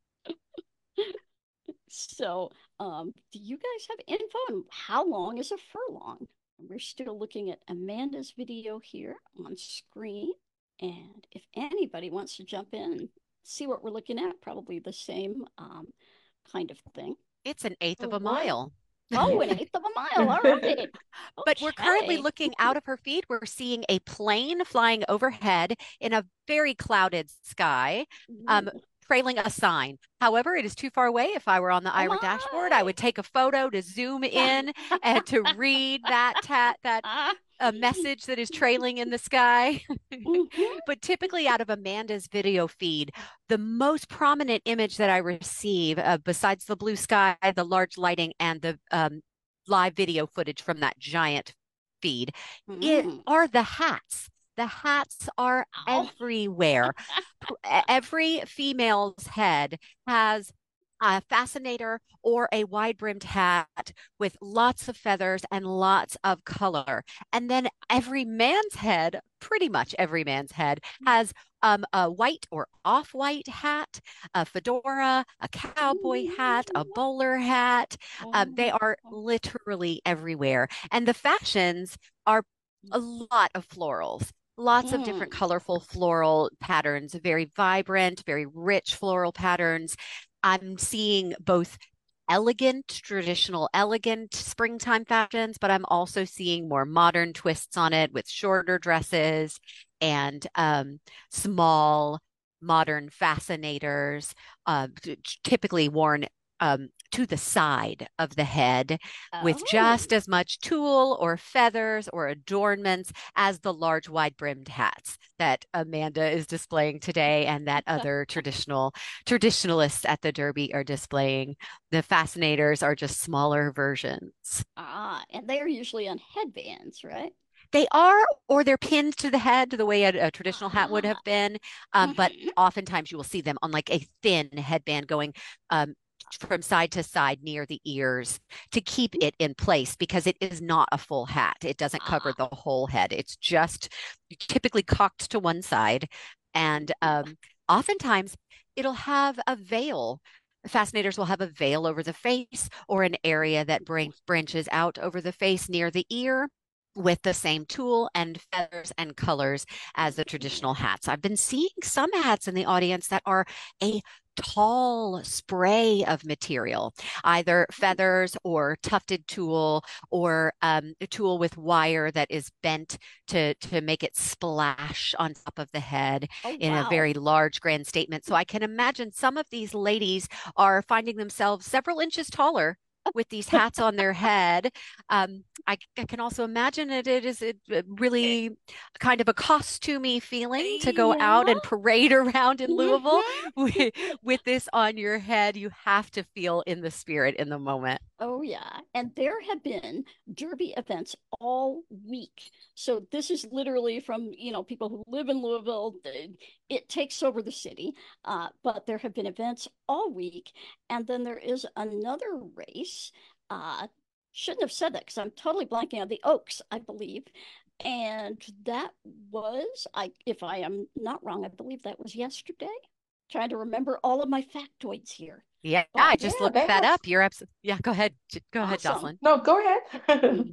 so, um, do you guys have info on how long is a furlong? We're still looking at Amanda's video here on screen. And if anybody wants to jump in and see what we're looking at, probably the same um, kind of thing. It's an eighth of Oh, a mile. Oh, an eighth of a mile. All right. But we're currently Okay. looking out of her feed. We're seeing a plane flying overhead in a very clouded sky, um, Ooh. trailing a sign. However, it is too far away. If I were on the Oh Ira dashboard, I my. would take a photo to zoom in and to read that ta- that Ah. a message that is trailing in the sky. Mhm. But typically out of Amanda's video feed, the most prominent image that I receive, uh, besides the blue sky, the large lighting, and the um, live video footage from that giant feed, it Mm. are the hats. The hats are Ow. everywhere. P- Every female's head has a fascinator or a wide-brimmed hat with lots of feathers and lots of color. And then every man's head, pretty much every man's head, has um, a white or off-white hat, a fedora, a cowboy hat, a bowler hat. Um, they are literally everywhere. And the fashions are a lot of florals. Lots of different Mm. colorful floral patterns, very vibrant, very rich floral patterns. I'm seeing both elegant, traditional, elegant springtime fashions, but I'm also seeing more modern twists on it with shorter dresses and um, small modern fascinators, uh, t- typically worn um, to the side of the head with Oh. just as much tulle or feathers or adornments as the large wide-brimmed hats that Amanda is displaying today and that other traditional traditionalists at the Derby are displaying. The fascinators are just smaller versions. Ah, and they're usually on headbands, right? They are, or they're pinned to the head the way a, a traditional hat would have been. Um, but Mhm. oftentimes you will see them on like a thin headband going um, from side to side near the ears to keep it in place because it is not a full hat. It doesn't cover Ah. the whole head. It's just typically cocked to one side. And um, oftentimes it'll have a veil. Fascinators will have a veil over the face or an area that bran- branches out over the face near the ear with the same tulle and feathers and colors as the traditional hats. I've been seeing some hats in the audience that are a tall spray of material, either feathers or tufted tulle or um, a tulle with wire that is bent to, to make it splash on top of the head Oh, in a wow. very large grand statement. So I can imagine some of these ladies are finding themselves several inches taller with these hats on their head. Um, I, I can also imagine it, it is a really kind of a costumey feeling to go out Yeah. and parade around in Louisville Mhm. with, with this on your head. You have to feel in the spirit in the moment. Oh, yeah. And there have been Derby events all week. So this is literally from, you know, people who live in Louisville. It takes over the city. Uh, but there have been events all week. And then there is another race. Uh, shouldn't have said that because I'm totally blanking on the Oaks, I believe. And that was, I if I am not wrong, I believe that was yesterday. Trying to remember all of my factoids here. Yeah, But I just Yeah, looked they that have. up. You're absolutely, yeah, go ahead. J- Go ahead, awesome. Jocelyn. No, go ahead.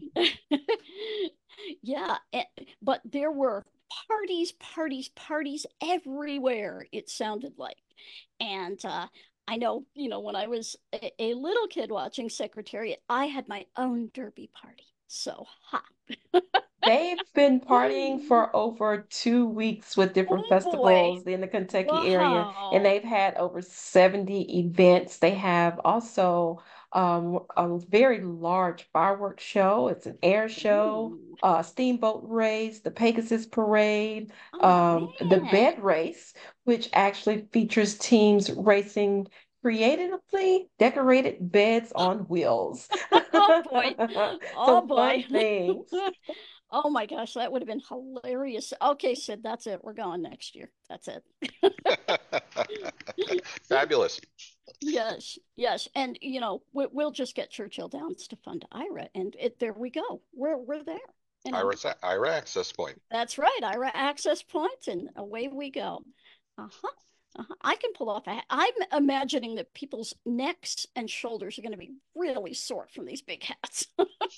Yeah, eh, but there were parties, parties, parties everywhere, it sounded like. And uh, I know, you know, when I was a, a little kid watching Secretariat, I had my own Derby party. So, ha. They've been partying for over two weeks with different Oh boy. festivals in the Kentucky area, and Wow. they've had over seventy events. They have also um, a very large fireworks show. It's an air show, Ooh. uh, steamboat race, the Pegasus Parade, Oh um, the man. bed race, which actually features teams racing creatively decorated beds on wheels. Oh boy. Oh Some boy. fun things. Oh my gosh, that would have been hilarious. Okay, Sid, that's it. We're going next year. That's it. Fabulous. Yes, yes, and you know we, we'll just get Churchill Downs to fund Ira, and it there we go. We're we're there. You know, Ira, Ira access point. that's right. Ira access points, and away we go. Uh-huh. Uh-huh. I can pull off a hat. I'm imagining that people's necks and shoulders are going to be really sore from these big hats.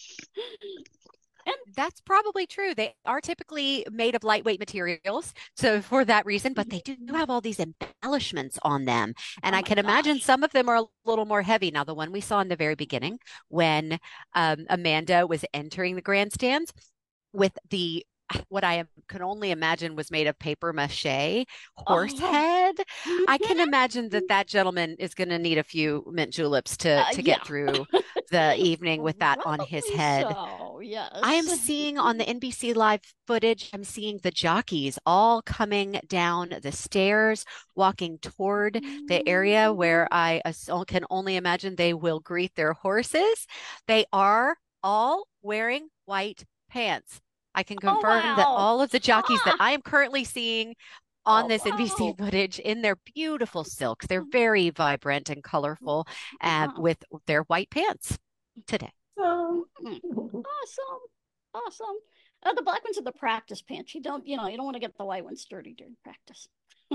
And That's probably true. They are typically made of lightweight materials. So for that reason, but they do have all these embellishments on them. And oh I my can imagine gosh. some of them are a little more heavy. Now, the one we saw in the very beginning when um, Amanda was entering the grandstands with the what I can only imagine was made of paper mache horse Oh, head. I can mhm. imagine that that gentleman is going to need a few mint juleps to Uh, to yeah. get through the evening with that on his Probably head. so, I am yes. seeing on the N B C Live footage, I'm seeing the jockeys all coming down the stairs, walking toward the area where I as- can only imagine they will greet their horses. They are all wearing white pants. I can Oh confirm that wow. all of the jockeys that Ah, I am currently seeing on oh this N B C wow. footage in their beautiful silks, they're very vibrant and colorful, uh, Ah, with their white pants today. Um, mm, awesome. Awesome. Uh, the black ones are the practice pants. You don't, you know, you don't want to get the white ones dirty during practice.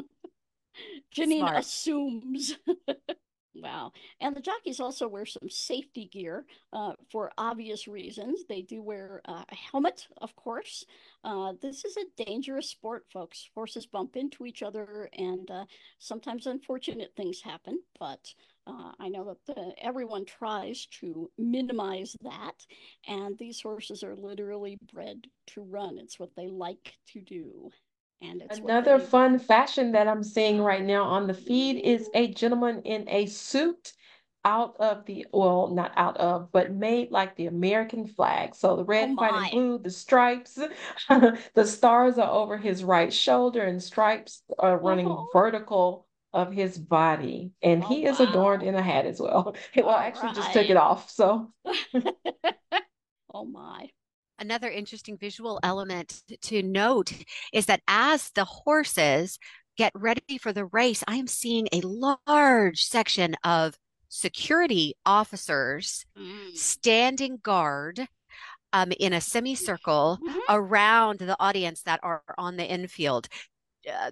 Janine Smart. assumes. Wow. And the jockeys also wear some safety gear uh, for obvious reasons. They do wear uh, a helmet, of course. Uh, this is a dangerous sport, folks. Horses bump into each other, and uh, sometimes unfortunate things happen. But uh, I know that the, everyone tries to minimize that. And these horses are literally bred to run, it's what they like to do. And it's what Another they. fun fashion that I'm seeing right now on the feed is a gentleman in a suit out of the, well, not out of, but made like the American flag. So the Oh red, white, and my. blue, the stripes, the stars are over his right shoulder, and stripes are running Oh, vertical of his body. And oh he is adorned wow. in a hat as well. Well, All actually just took it right. off. So Oh my. Another interesting visual element to note is that as the horses get ready for the race, I am seeing a large section of security officers Mm. standing guard um, in a semicircle Mhm. around the audience that are on the infield. Uh,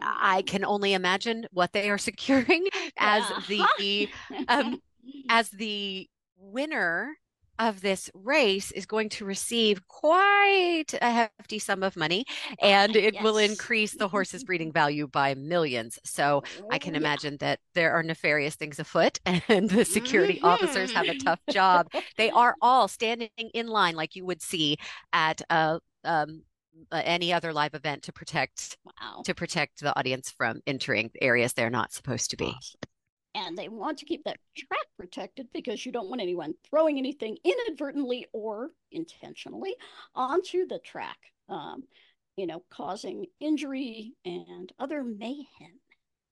I Mm. can only imagine what they are securing as Uh-huh. the um, as the winner of this race is going to receive quite a hefty sum of money, and it will Yes. increase the horse's breeding value by millions. So I can Oh yeah. imagine that there are nefarious things afoot, and the security officers have a Mhm. tough job. They are all standing in line like you would see at a um, uh, any other live event to protect Wow. to protect the audience from entering areas they're not supposed to be. Awesome. And they want to keep that track protected because you don't want anyone throwing anything inadvertently or intentionally onto the track, um, you know, causing injury and other mayhem.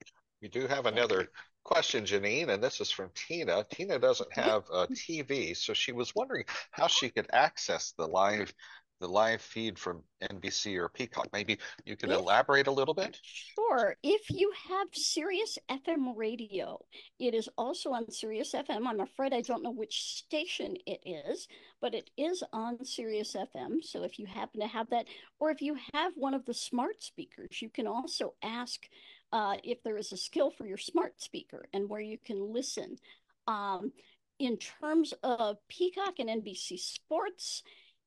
We do have So, another question, Janine, and this is from Tina. Tina doesn't have a T V, so she was wondering how she could access the live the live feed from N B C or Peacock. Maybe you could if elaborate a little bit? Sure. If you have Sirius F M radio, it is also on Sirius F M. I'm afraid I don't know which station it is, but it is on Sirius F M. So if you happen to have that, or if you have one of the smart speakers, you can also ask uh, if there is a skill for your smart speaker and where you can listen. Um, in terms of Peacock and N B C Sports,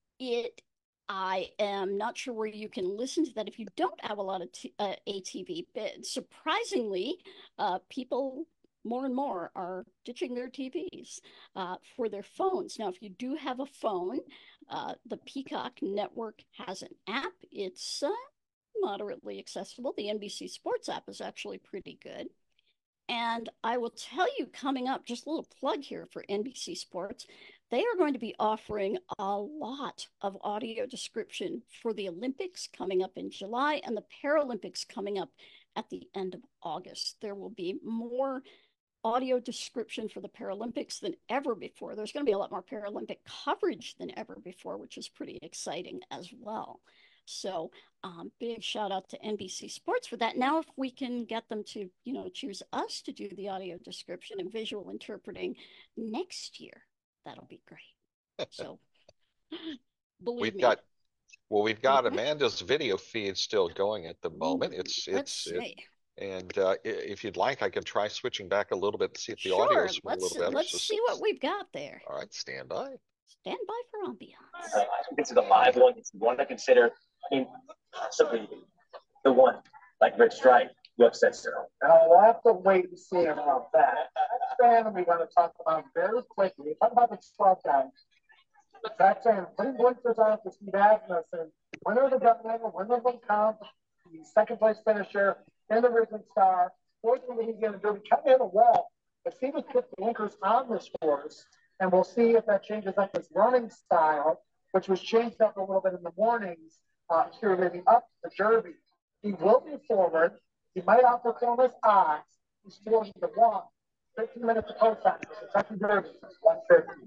it I am not sure where you can listen to that if you don't have a lot of t- uh, A T V. But surprisingly, uh, people more and more are ditching their T Vs uh, for their phones. Now, if you do have a phone, uh, the Peacock network has an app. It's uh, moderately accessible. The N B C Sports app is actually pretty good. And I will tell you coming up, just a little plug here for N B C Sports, they are going to be offering a lot of audio description for the Olympics coming up in July and the Paralympics coming up at the end of August. There will be more audio description for the Paralympics than ever before. There's going to be a lot more Paralympic coverage than ever before, which is pretty exciting as well. So um, big shout out to N B C Sports for that. Now, if we can get them to, you know, choose us to do the audio description and visual interpreting next year, that'll be great. So believe We've me. got well, we've got Mhm. Amanda's video feed still going at the moment. Ooh, It's let's it's it, see. and uh, if you'd like, I can try switching back a little bit to see if the audio Sure, is a let's little better. let's So, see what we've got there. all right, stand by. Stand by for ambiance. Uh, I think this is a live one. It's one to consider. I mean, possibly the one like Red Stripe, you upset Cyril. Now we'll have to wait and see about that. Next fan we want to talk about very quickly. Talk about the twelve guys. That's in putting blinkers on for Steve Asmussen. Winner of the Governor, winner of the comp, the second place finisher, and the Risen Star. Fourth in the Louisiana Derby, kind of hit a wall. But Steve has put the blinkers on this horse, and we'll see if that changes up his running style, which was changed up a little bit in the mornings uh, here leading up to the Derby. He will be forward. He might outperform his odds. He's forty to one. fifteen minutes to post time. Kentucky Derby, one fifty.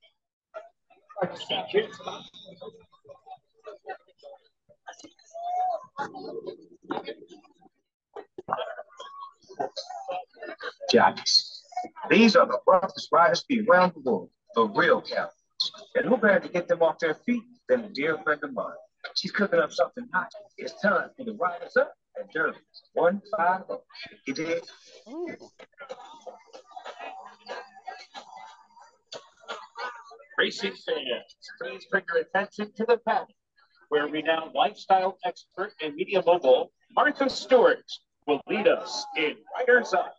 Jockeys. These are the roughest riders be around the world, the real cowboys. And who better to get them off their feet than a dear friend of mine? She's cooking up something hot. It's time for the riders up at Derby. One five oh. You did? Ooh. Racing fans, please bring your attention to the paddock, where renowned lifestyle expert and media mogul Martha Stewart will lead us in Riders Up.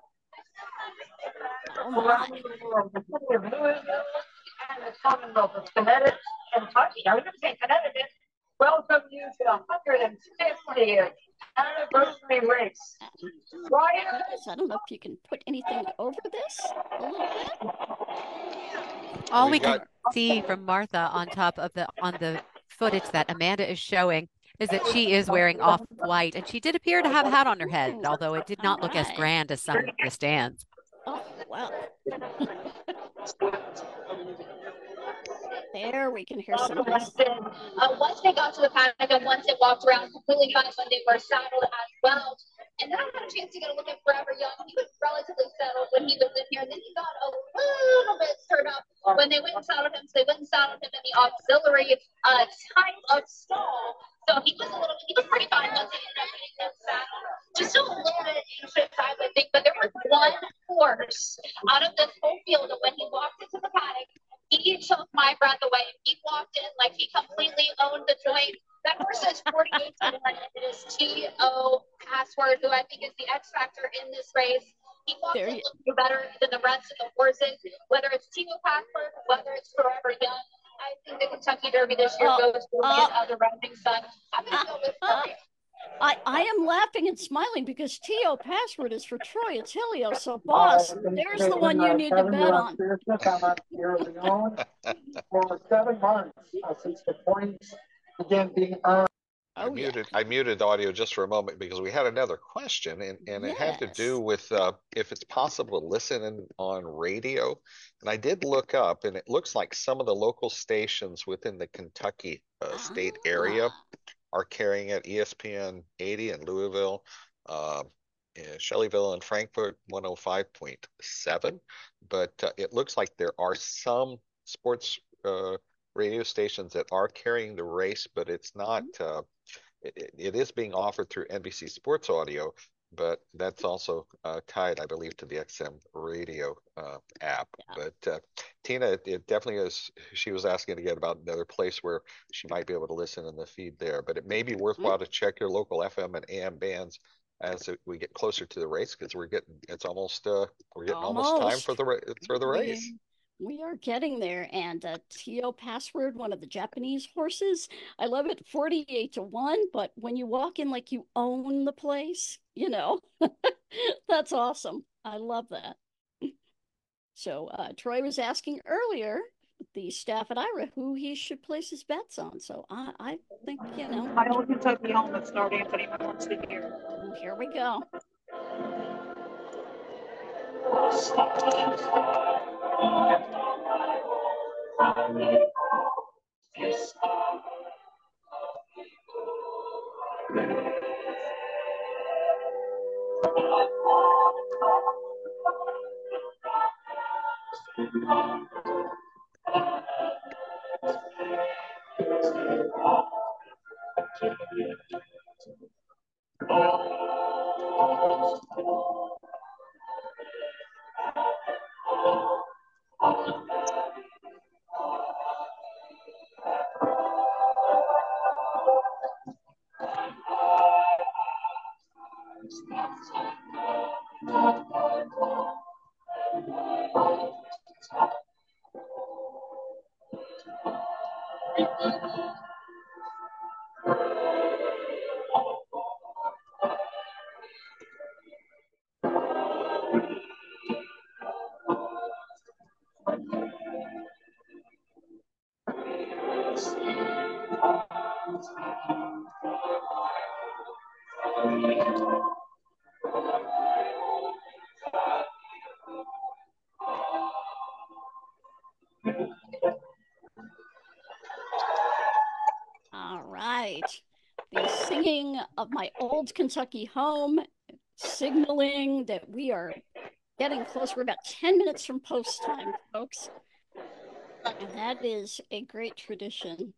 Oh my. The city of Louisville and the Commonwealth of Connecticut, Kentucky. I was going to say Connecticut. Welcome you to the one hundred fiftieth anniversary race. Ryan. I don't know if you can put anything over this a little bit. All we We've can got- see from Martha on top of the on the footage that Amanda is showing is that she is wearing off-white, and she did appear to have a hat on her head, although it did not look as Alright. grand as some in the stands. Oh, well. There we can hear some nice. Uh, once they got to the paddock and once it walked around completely fine when they were saddled as well. And then I had a chance to get a look at Forever Young. He was relatively settled when he was in here. And then he got a little bit stirred up when they went and saddled him. So they went and saddled him in the auxiliary uh, type of stall. So he was a little, he was pretty fine once they ended up getting him saddled. Just a little bit anxious, I would think. But there was one horse out of this whole field that when he walked into the paddock, he took my breath away. He walked in like he completely owned the joint. That horse is forty-eight to one, and it is T O Password, who I think is the X factor in this race. He walks There in you- looking better than the rest of the horses, whether it's T O Password, whether it's Forever Young. I think the Kentucky Derby this year Uh, goes for uh, uh, the Rising Sun. I'm going to go with uh, Forever. I, I am laughing and smiling because T O Password is for Troy Attilio. So, boss, there's the one you need to bet on. For seven months uh, since the points began being earned. I Oh, yeah. muted I muted the audio just for a moment because we had another question, and, and it had to Yes. do with uh, if it's possible to listen in, on radio. And I did look up, and it looks like some of the local stations within the Kentucky uh, state area Ah. are carrying it. E S P N eighty in Louisville, uh, in Shelbyville and Frankfurt one oh five point seven. But uh, it looks like there are some sports uh, radio stations that are carrying the race, but it's not. Uh, it, it is being offered through N B C Sports Audio, but that's also uh, tied, I believe, to the X M Radio uh, app. Yeah. But uh, Tina, it, it definitely is. She was asking again about another place where she might be able to listen in the feed there. But it may be worthwhile to check your local F M and A M bands as we get closer to the race, because we're getting it's almost uh, we're getting almost, time Almost. for the ra- for the We- race. We are getting there. And uh, T O Password, one of the Japanese horses, I love it, forty-eight to one. But when you walk in like you own the place, you know, that's awesome. I love that. So uh, Troy was asking earlier, the staff at Ira, who he should place his bets on. So I, I think, you know, My own Kentucky home that starred Anthony once a year. here we go. All right. The singing of my old Kentucky home, signaling that we are getting close. We're about ten minutes from post time, folks. And that is a great tradition.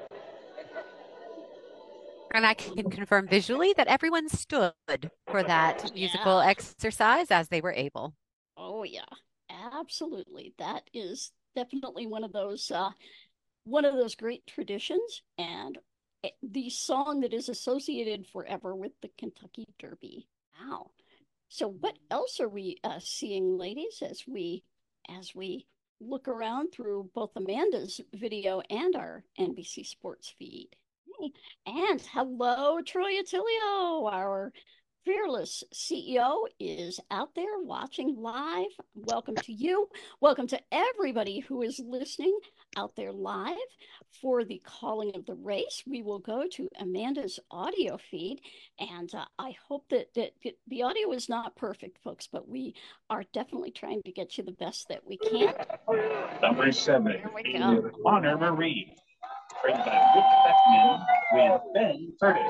And I can confirm visually that everyone stood for that musical Yeah. exercise as they were able. Oh yeah, absolutely. That is definitely one of those uh, one of those great traditions, and it- the song that is associated forever with the Kentucky Derby. Wow. So what else are we uh, seeing, ladies, as we as we look around through both Amanda's video and our N B C Sports feed? And hello, Troy Attilio, our fearless C E O is out there watching live. Welcome to you. Welcome to everybody who is listening out there live. For the calling of the race, we will go to Amanda's audio feed. And uh, I hope that, that the audio is not perfect, folks, but we are definitely trying to get you the best that we can. Number seven, Here we go. Connor Marie, trained by Rick Beckman with Ben Curtis.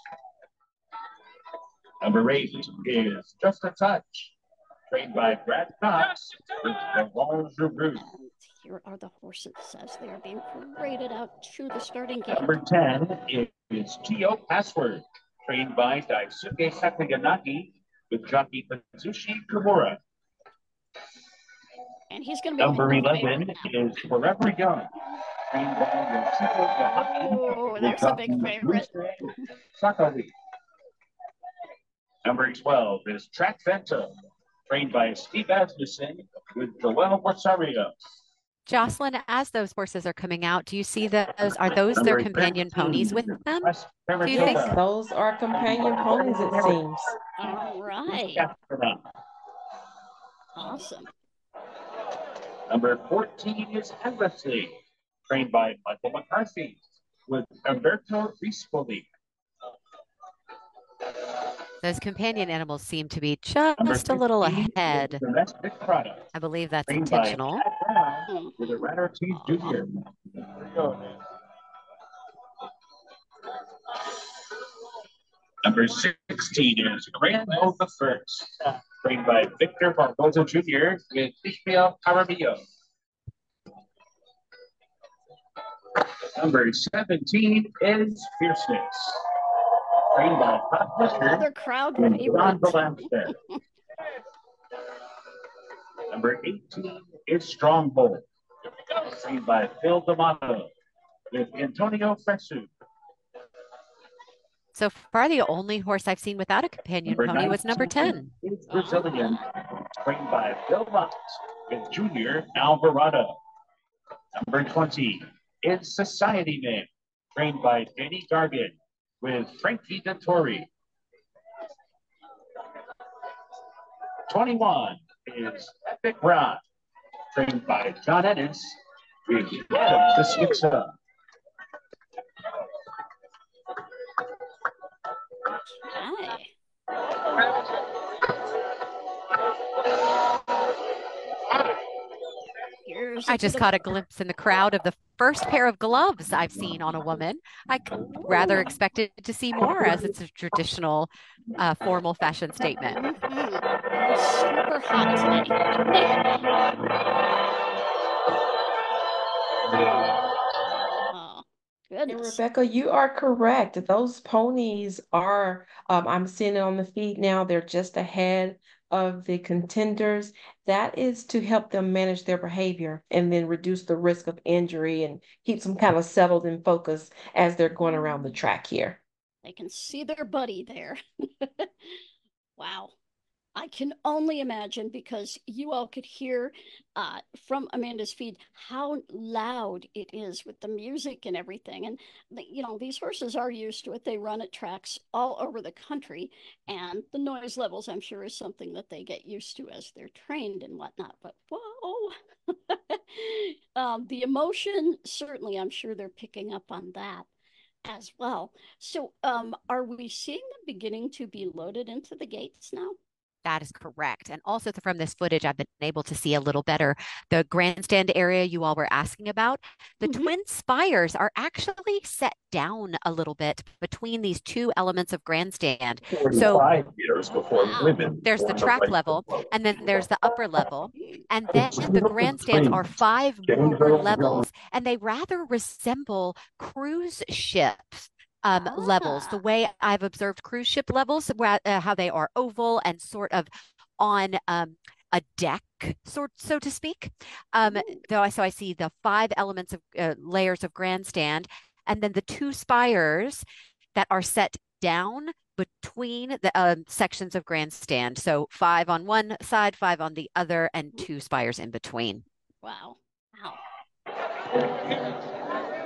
Number eight is Just a Touch, trained by Brad Cox with the Walls Route. Here are the horses as they are being paraded out to the starting gate. Number ten is Geo Password, trained by Daisuke Sakayanagi with jockey Kazushi Kimura. And he's going to be Number eleven is Forever Young, trained by Yoshiko Oh, there's a big favorite. Sakawi. Number twelve is Track Phantom, trained by Steve Asmussen with Joel Rosario. Jocelyn, as those horses are coming out, do you see those? Are those their companion ponies with them? Do you think? Yes, those are companion ponies, it seems. All right. Awesome. Number fourteen is Endlessly, trained by Michael McCarthy with Alberto Rispoli. Those companion animals seem to be just a little ahead. Domestic Product, I believe that's trained by intentional. Chad Brown with Errato Ortiz Junior Number sixteen is Grand Mode the First, trained by Victor Barboza Junior with Ishmael Caramillo. Number seventeen is Fierceness, trained by Todd Fisher Another crowd and favorite. Ron Belamster. Number eighteen is Stronghold, trained by Phil D'Amato with Antonio Fresu. So far, the only horse I've seen without a companion Number pony was number ten. is Brazilian, trained by Bill Vox with Junior Alvarado. Number twenty is Society Man, trained by Danny Gargan with Frankie Dettori. twenty-one is Epic Ron, trained by John Ennis with Adam the Sixer. Hi. Here's I just caught a glimpse in the crowd of the first pair of gloves I've seen on a woman. I rather expected to see more, as it's a traditional uh, formal fashion statement. Mm-hmm. Super hot today. Oh, And goodness. Rebecca, you are correct. Those ponies are, um, I'm seeing it on the feed now, they're just ahead of the contenders. That is to help them manage their behavior and then reduce the risk of injury and keeps them kind of settled and focused as they're going around the track here. They can see their buddy there. Wow. I can only imagine, because you all could hear uh, from Amanda's feed how loud it is with the music and everything. And, you know, these horses are used to it. They run at tracks all over the country. And the noise levels, I'm sure, is something that they get used to as they're trained and whatnot. But whoa, um, the emotion, certainly, I'm sure they're picking up on that as well. So um, are we seeing them beginning to be loaded into the gates now? That is correct. And also from this footage, I've been able to see a little better the grandstand area you all were asking about. The Mhm. twin spires are actually set down a little bit between these two elements of grandstand. So forty-five years before Wow. women there's the won track right level, to vote. and then there's the upper level. And then the grandstands are five more levels, and they rather resemble cruise ships. Um, levels, the Ah. way I've observed cruise ship levels, where, uh, how they are oval and sort of on um, a deck, sort so to speak. Um, though I so I see the five elements of uh, layers of grandstand, and then the two spires that are set down between the um, sections of grandstand. So five on one side, five on the other, and two spires in between. Wow. Wow.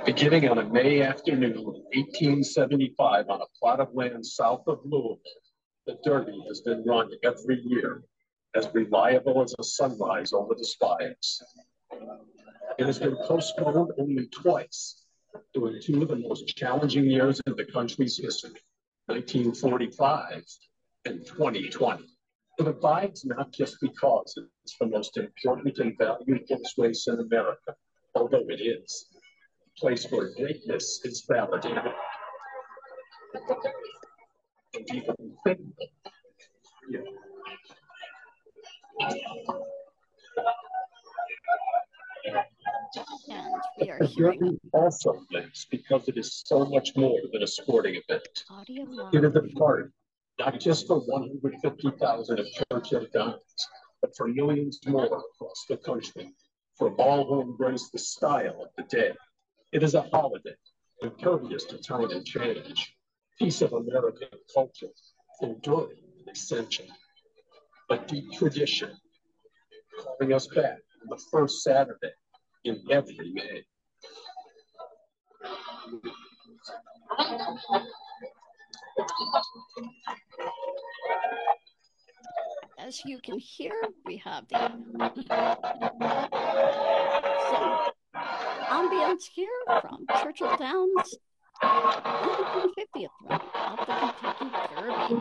Beginning on a May afternoon in eighteen seventy-five on a plot of land south of Louisville, the Derby has been run every year, as reliable as a sunrise over the spires. It has been postponed only twice, during two of the most challenging years in the country's history, nineteen forty-five and twenty twenty. It abides not just because it's the most important and valued horse race in America, although it is. A place where greatness is validated. And even thinkable. Yeah. And we are The hearing Derby also lives because it is so much more than a sporting event. audio It is live. a part, not just for one hundred fifty thousand of Churchill Downs, but for millions more across the country, for all who embrace the style of the day. It is a holiday, impervious to time and change, piece of American culture, enduring and essential. A deep tradition, calling us back on the first Saturday in every May. As you can hear, we have the some ambience here from Churchill Downs, one hundred fiftieth run of the Kentucky Derby.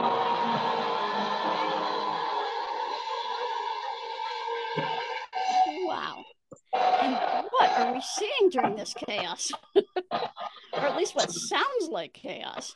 Wow. And what are we seeing during this chaos? Or at least what sounds like chaos.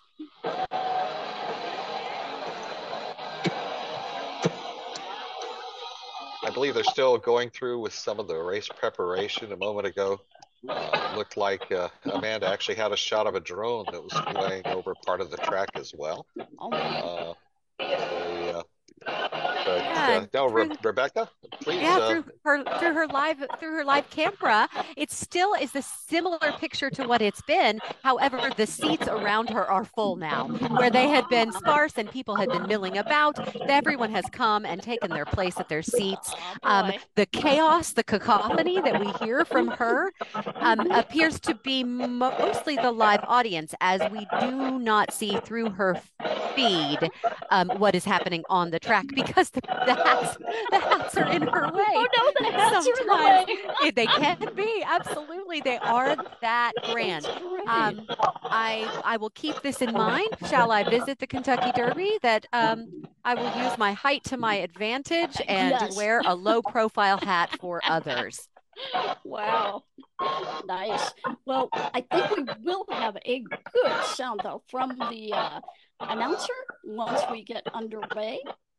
I believe they're still going through with some of the race preparation. A moment ago, uh, looked like uh, Amanda actually had a shot of a drone that was flying over part of the track as well. Oh, man. Uh, they, uh, but Yeah, uh, no, Re- through- Rebecca, please. Yeah, uh, through her through her live through her live camera, it still is a similar picture to what it's been. However, the seats around her are full now, where they had been sparse and people had been milling about. Everyone has come and taken their place at their seats. Oh, Um, boy. the chaos, the cacophony that we hear from her um, appears to be mostly the live audience, as we do not see through her feed um, what is happening on the track, because the, the hats the hats are in her way. Oh, no, the hats are in the Sometimes way. eh, they can be, absolutely. They are that grand. That's great. Um, I I will keep this in mind. Shall I visit the Kentucky Derby? That um, I will use my height to my advantage and Yes. wear a low profile hat for others. Wow. Nice. Well, I think we will have a good sound, though, from the uh, announcer once we get underway.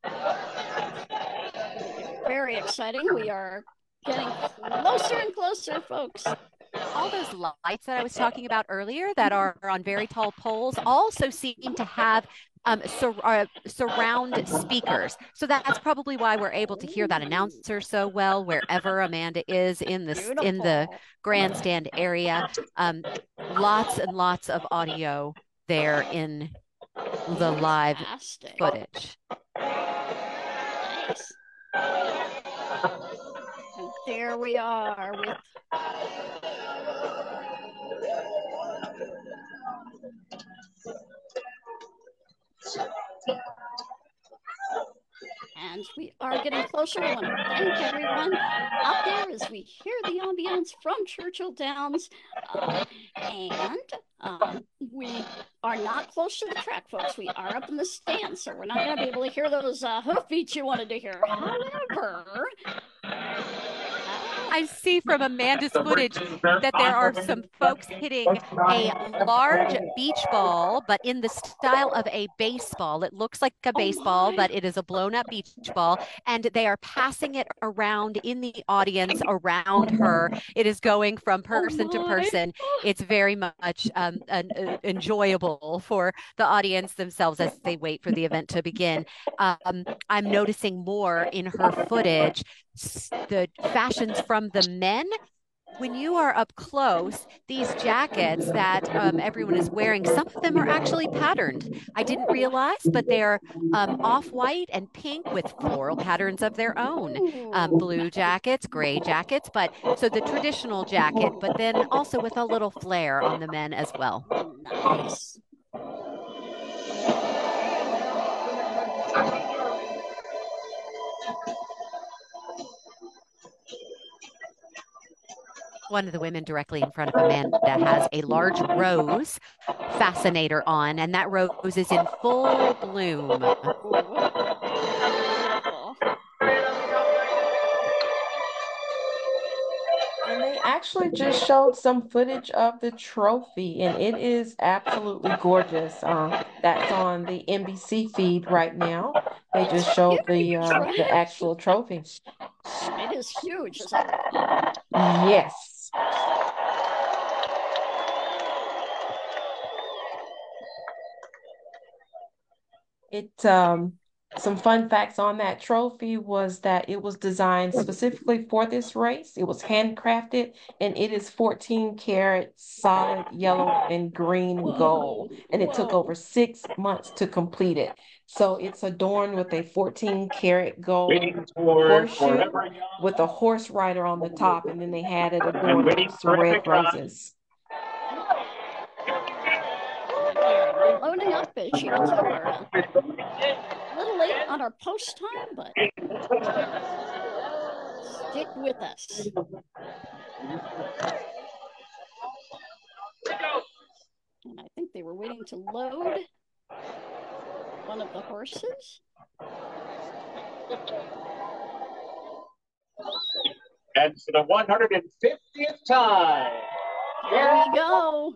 Very exciting. We are getting closer and closer, folks. All those lights that I was talking about earlier that are on very tall poles also seem to have um, sur uh, surround speakers. So that's probably why we're able to hear that announcer so well wherever Amanda is in the in the Beautiful. grandstand area. Um, lots and lots of audio there in the live Fantastic. footage. Nice. And there we are with and we are getting closer. I want to thank everyone out there as we hear the ambience from Churchill Downs. Uh, and um, we are not close to the track, folks. We are up in the stands, so we're not going to be able to hear those uh, hoofbeats you wanted to hear. However, I see from Amanda's footage that there are some folks hitting a large beach ball, but in the style of a baseball. It looks like a baseball, but it is a blown up beach ball, and they are passing it around in the audience around her. It is going from person to person. It's very much um, an, uh, enjoyable for the audience themselves as they wait for the event to begin. Um, I'm noticing more in her footage the fashions from the men when you are up close, these jackets that um, everyone is wearing, some of them are actually patterned. I didn't realize, but they're um, off-white and pink with floral patterns of their own. Um, blue jackets, gray jackets, but so the traditional jacket, but then also with a little flair on the men as well. Nice. One of the women directly in front of Amanda has a large rose fascinator on, and that rose is in full bloom. And they actually just showed some footage of the trophy, and it is absolutely gorgeous. Uh, that's on the N B C feed right now. They It's just showed the huge, uh, right? the actual trophy. It is huge, as I recall. Yes. It um some fun facts on that trophy was that it was designed specifically for this race. It was handcrafted and it is fourteen karat solid yellow and green gold. And it took Whoa. over six months to complete it. So it's adorned with a fourteen karat gold horseshoe with a horse rider on the top, and then they had it adorned with some red roses. We're loading up as you can tell we're a little late on our post time, but stick with us. And I think they were waiting to load one of the horses. And for the one hundred fiftieth time, here we go.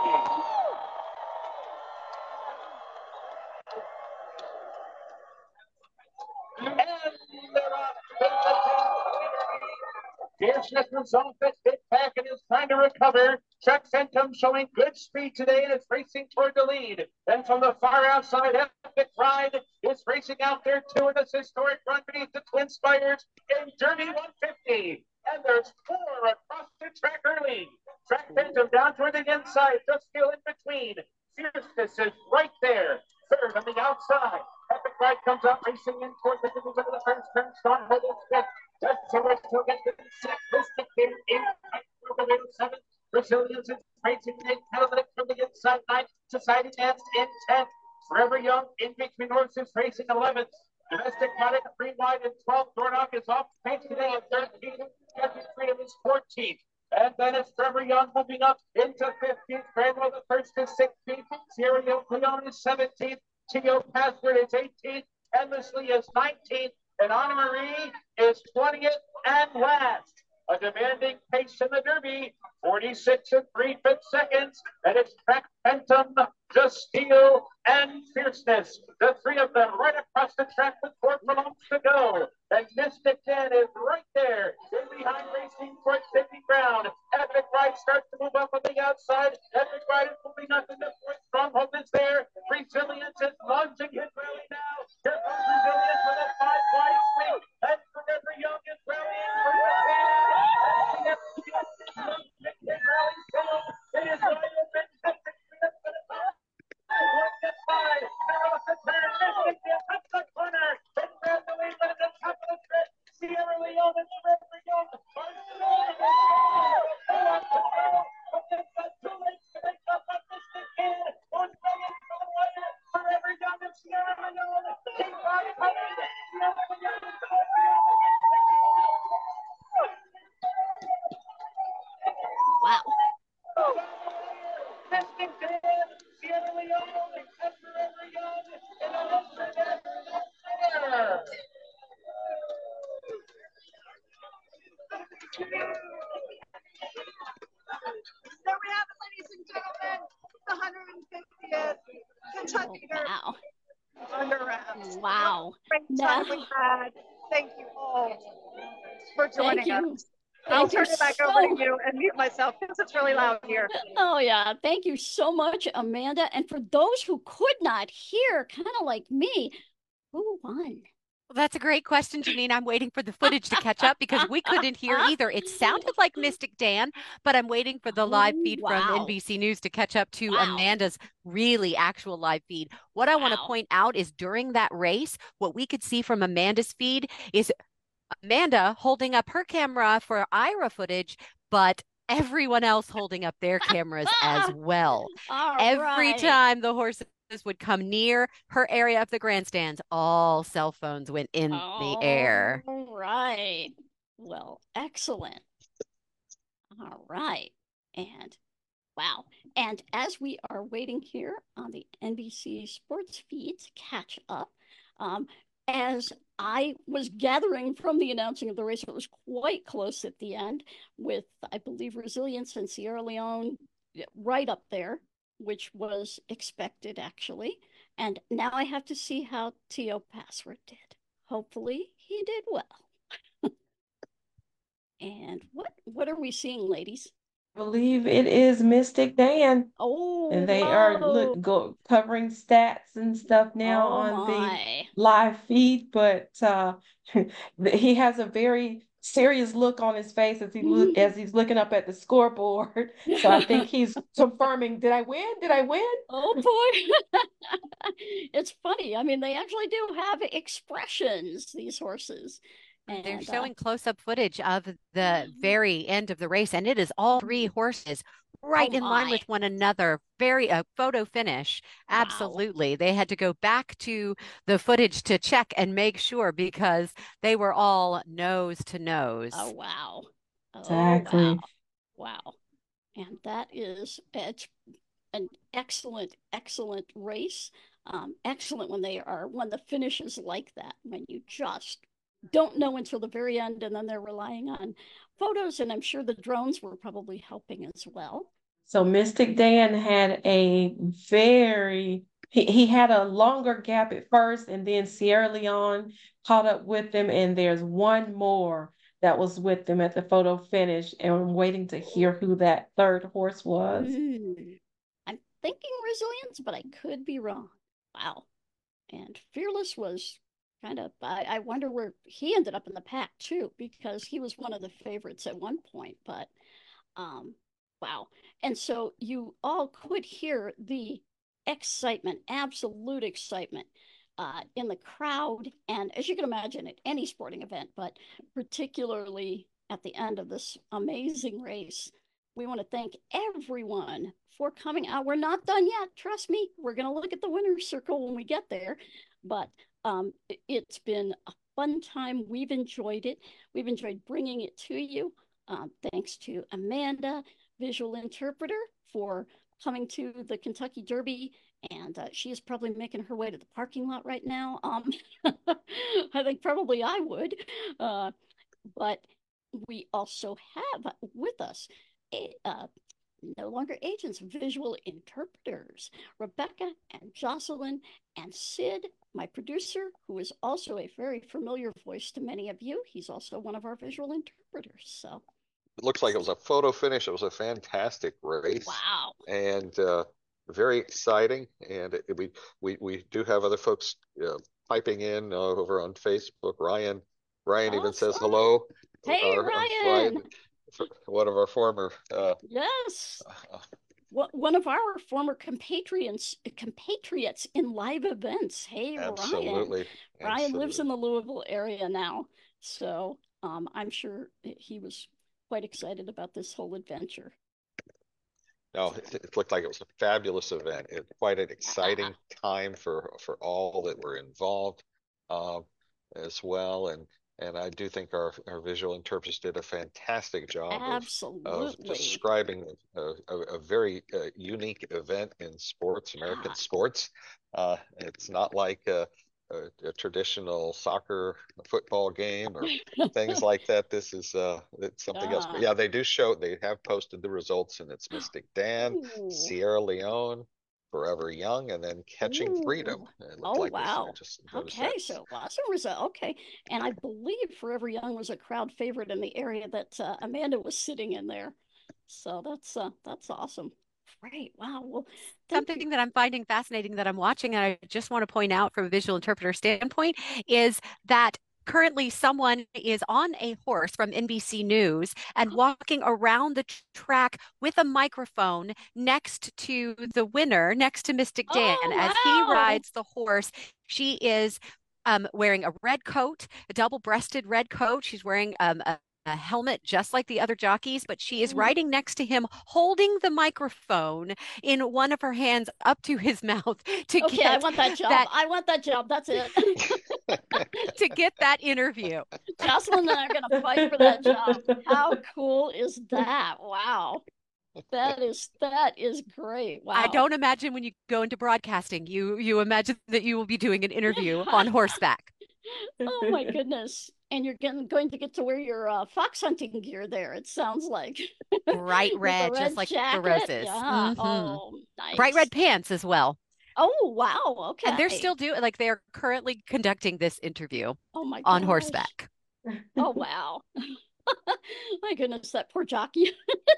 Fierceness was off its hit back and is trying to recover. Trek Phantom showing good speed today and it's racing toward the lead. Then from the far outside, Epic Ride is racing out there too in this historic run beneath the Twin Spires in Derby one fifty. And there's four across the track early. Trek Phantom down toward the inside, just still in between. Fierceness is right there. Third on the outside. Epic Ride comes out racing in toward the middle of the first turn. Stronghold is fifth. Just so much to get to the sixth. Mystic here in the middle seventh. Brazilians is racing in Cadillac from the inside ninth. Society Dance in tenth. Forever Young in between horses racing eleventh. Domestic Product three wide and twelfth. Dornock is off pace today at thirteenth. Captain Freedom is fourteenth. And then it's Trevor Young moving up into fifteenth. Granwell the first is sixteenth. Sierra Leone is seventeenth. Tio Password is eighteenth. Endlessly is nineteenth. And Anna Marie is twentieth and last. A demanding pace in the Derby, forty-six and three-fifths seconds. And it's Trek Phantom, Just Steel, and Fierceness. The three of them right across the track with four furlongs to go. And Mystic Dan is right there. In behind racing for Sydney Brown. Epic Ride starts to move up on the outside. Epic Ride is moving up in the fourth. Stronghold is there. Resilience is launching his rally now. Here comes Resilience with a five-wide swing. And Forever Young is rallying for the lead. It is wide open. Wow. There we have it, ladies and gentlemen, the one hundred fiftieth Kentucky Derby. Wow. Under wraps. Wow. Great Now, time we had. Thank you all for joining thank you. us. I'll Thank you turn it back so over to you and mute myself because it's really loud here. Oh, yeah. Thank you so much, Amanda. And for those who could not hear, kind of like me, who won? Well, that's a great question, Janine. I'm waiting for the footage to catch up because we couldn't hear either. It sounded like Mystic Dan, but I'm waiting for the live Oh, feed from wow. N B C News to catch up to Wow. Amanda's really actual live feed. What I want to Wow. point out is during that race, what we could see from Amanda's feed is Amanda holding up her camera for Ira footage, but everyone else holding up their cameras as well. All Every right. time the horses would come near her area of the grandstands, all cell phones went in the air. All right. Well, excellent. All right. And wow. And as we are waiting here on the N B C Sports feed to catch up, um, as I was gathering from the announcing of the race, it was quite close at the end with, I believe, Resilience and Sierra Leone right up there, which was expected actually. And now I have to see how Tio Password did. Hopefully he did well. And what what are we seeing, ladies? I believe it is Mystic Dan. Oh, And they are whoa. look go covering stats and stuff now Oh on the my. live feed, but uh he has a very serious look on his face as he look as he's looking up at the scoreboard. So I think he's confirming, did I win? Did I win? Oh boy. It's funny. I mean, they actually do have expressions, these horses. They're And uh, showing close-up footage of the very end of the race, and it is all three horses right oh in line my. with one another. Very a photo finish. Wow. Absolutely. They had to go back to the footage to check and make sure because they were all nose to nose. Oh wow. Oh Exactly. wow. Wow. And that is it's an excellent, excellent race. Um, excellent when they are when the finish is like that, when you just don't know until the very end, and then they're relying on photos, and I'm sure the drones were probably helping as well. So Mystic Dan had a very he, he had a longer gap at first, and then Sierra Leone caught up with him, and there's one more that was with them at the photo finish, and I'm waiting to hear who that third horse was. Mm. I'm thinking Resilience, but I could be wrong. Wow. And Fearless was kind of, I, I wonder where he ended up in the pack too, because he was one of the favorites at one point. But um, wow. And so you all could hear the excitement, absolute excitement uh, in the crowd. And as you can imagine, at any sporting event, but particularly at the end of this amazing race, we want to thank everyone for coming out. We're not done yet. Trust me. We're going to look at the winner's circle when we get there. But um, it's been a fun time. We've enjoyed it. We've enjoyed bringing it to you. Um, thanks to Amanda, visual interpreter, for coming to the Kentucky Derby. And uh, she is probably making her way to the parking lot right now. Um, I think probably I would. Uh, but we also have with us a, uh, no longer agents, visual interpreters, Rebecca and Jocelyn and Sid, my producer, who is also a very familiar voice to many of you. He's also one of our visual interpreters. So it looks like it was a photo finish. It was a fantastic race. Wow. And uh, very exciting. And it, we, we, we do have other folks uh, piping in uh, over on Facebook. Ryan, Ryan awesome. even says hello. Hey, our, Ryan. Ryan. One of our former uh, yes uh, one of our former compatriots compatriots in live events. Hey, absolutely. Ryan. Ryan absolutely. lives in the Louisville area now, so um, I'm sure he was quite excited about this whole adventure. No, it, it looked like it was a fabulous event. It quite an exciting time for for all that were involved uh, as well. And And I do think our, our visual interpreters did a fantastic job of, of describing a, a, a very uh, unique event in sports, American sports. Uh, it's not like a, a, a traditional soccer football game or things like that. This is uh, it's something uh. else. But yeah, they do show, they have posted the results, and it's Mystic Dan, Ooh. Sierra Leone, Forever Young, and then Catching Ooh. Freedom. It oh, like wow. Just okay, that. so awesome result. Okay. And I believe Forever Young was a crowd favorite in the area that uh, Amanda was sitting in there. So that's uh, that's awesome. great. Wow. Well, thank you. Something that I'm finding fascinating that I'm watching, and I just want to point out from a visual interpreter standpoint, is that currently someone is on a horse from N B C News and walking around the track with a microphone next to the winner, next to Mystic Dan. Oh, As he wow. rides the horse, she is um, wearing a red coat, a double-breasted red coat. She's wearing um, a a helmet just like the other jockeys, but she is riding next to him, holding the microphone in one of her hands up to his mouth to Okay, get I want that job. that I want that job. That's it. to get that interview. Jocelyn and I are going to fight for that job. How cool is that? Wow. That is that is great. Wow. I don't imagine when you go into broadcasting, you you imagine that you will be doing an interview on horseback. Oh my goodness. And you're getting, going to get to wear your uh, fox hunting gear there, it sounds like. Bright With red, the just red like the jacket. roses. Yeah. Mhm. Oh, Bright nice. red pants as well. Oh, wow. Okay. And they're still doing, like, they are currently conducting this interview Oh my on gosh. horseback. Oh, wow. My goodness, that poor jockey.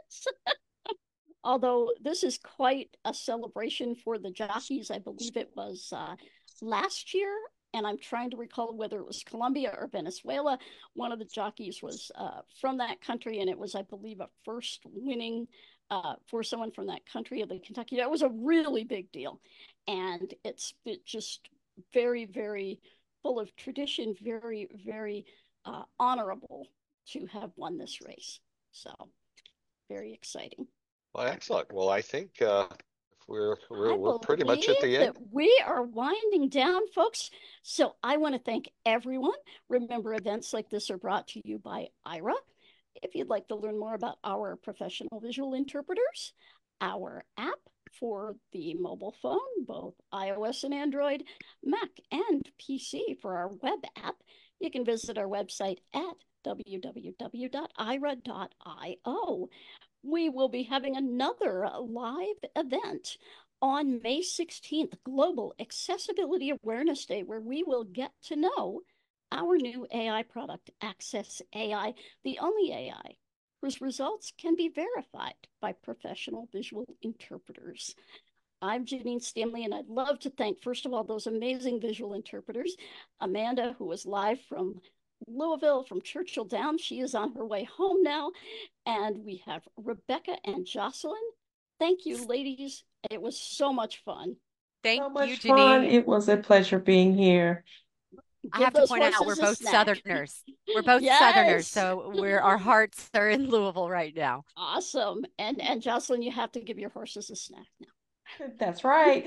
Although this is quite a celebration for the jockeys. I believe it was uh, last year, and I'm trying to recall whether it was Colombia or Venezuela. One of the jockeys was uh, from that country, and it was, I believe, a first winning uh, for someone from that country of the Kentucky. That was a really big deal, and it's it just very, very full of tradition, very, very uh, honorable to have won this race. So very exciting. Well, excellent. Well, I think uh, we're we're I we're pretty much at believe the that end. we are winding down, folks. So I want to thank everyone. Remember, events like this are brought to you by Aira. If you'd like to learn more about our professional visual interpreters, our app for the mobile phone, both iOS and Android, Mac and P C for our web app, you can visit our website at w w w dot aira dot i o. We will be having another live event on May sixteenth, Global Accessibility Awareness Day, where we will get to know our new A I product, Access A I, the only A I whose results can be verified by professional visual interpreters. I'm Janine Stanley, and I'd love to thank, first of all, those amazing visual interpreters, Amanda, who was live from Louisville, from Churchill Downs. She is on her way home now. And we have Rebecca and Jocelyn. Thank you, ladies. It was so much fun. Thank So you, much fun. Janine. It was a pleasure being here. I Give have to those point out we're horses a both snack. Southerners. We're both Southerners, Yes. so we're our hearts are in Louisville right now. Awesome. And and Jocelyn, you have to give your horses a snack now. That's right.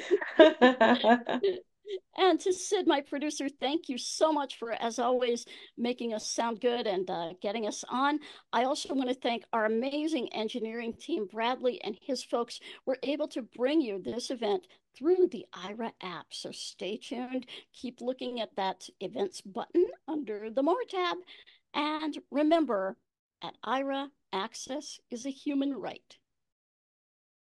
And to Sid, my producer, thank you so much for, as always, making us sound good and uh, getting us on. I also want to thank our amazing engineering team. Bradley and his folks were able to bring you this event through the Aira app. So stay tuned. Keep looking at that events button under the More tab. And remember, at Aira, access is a human right.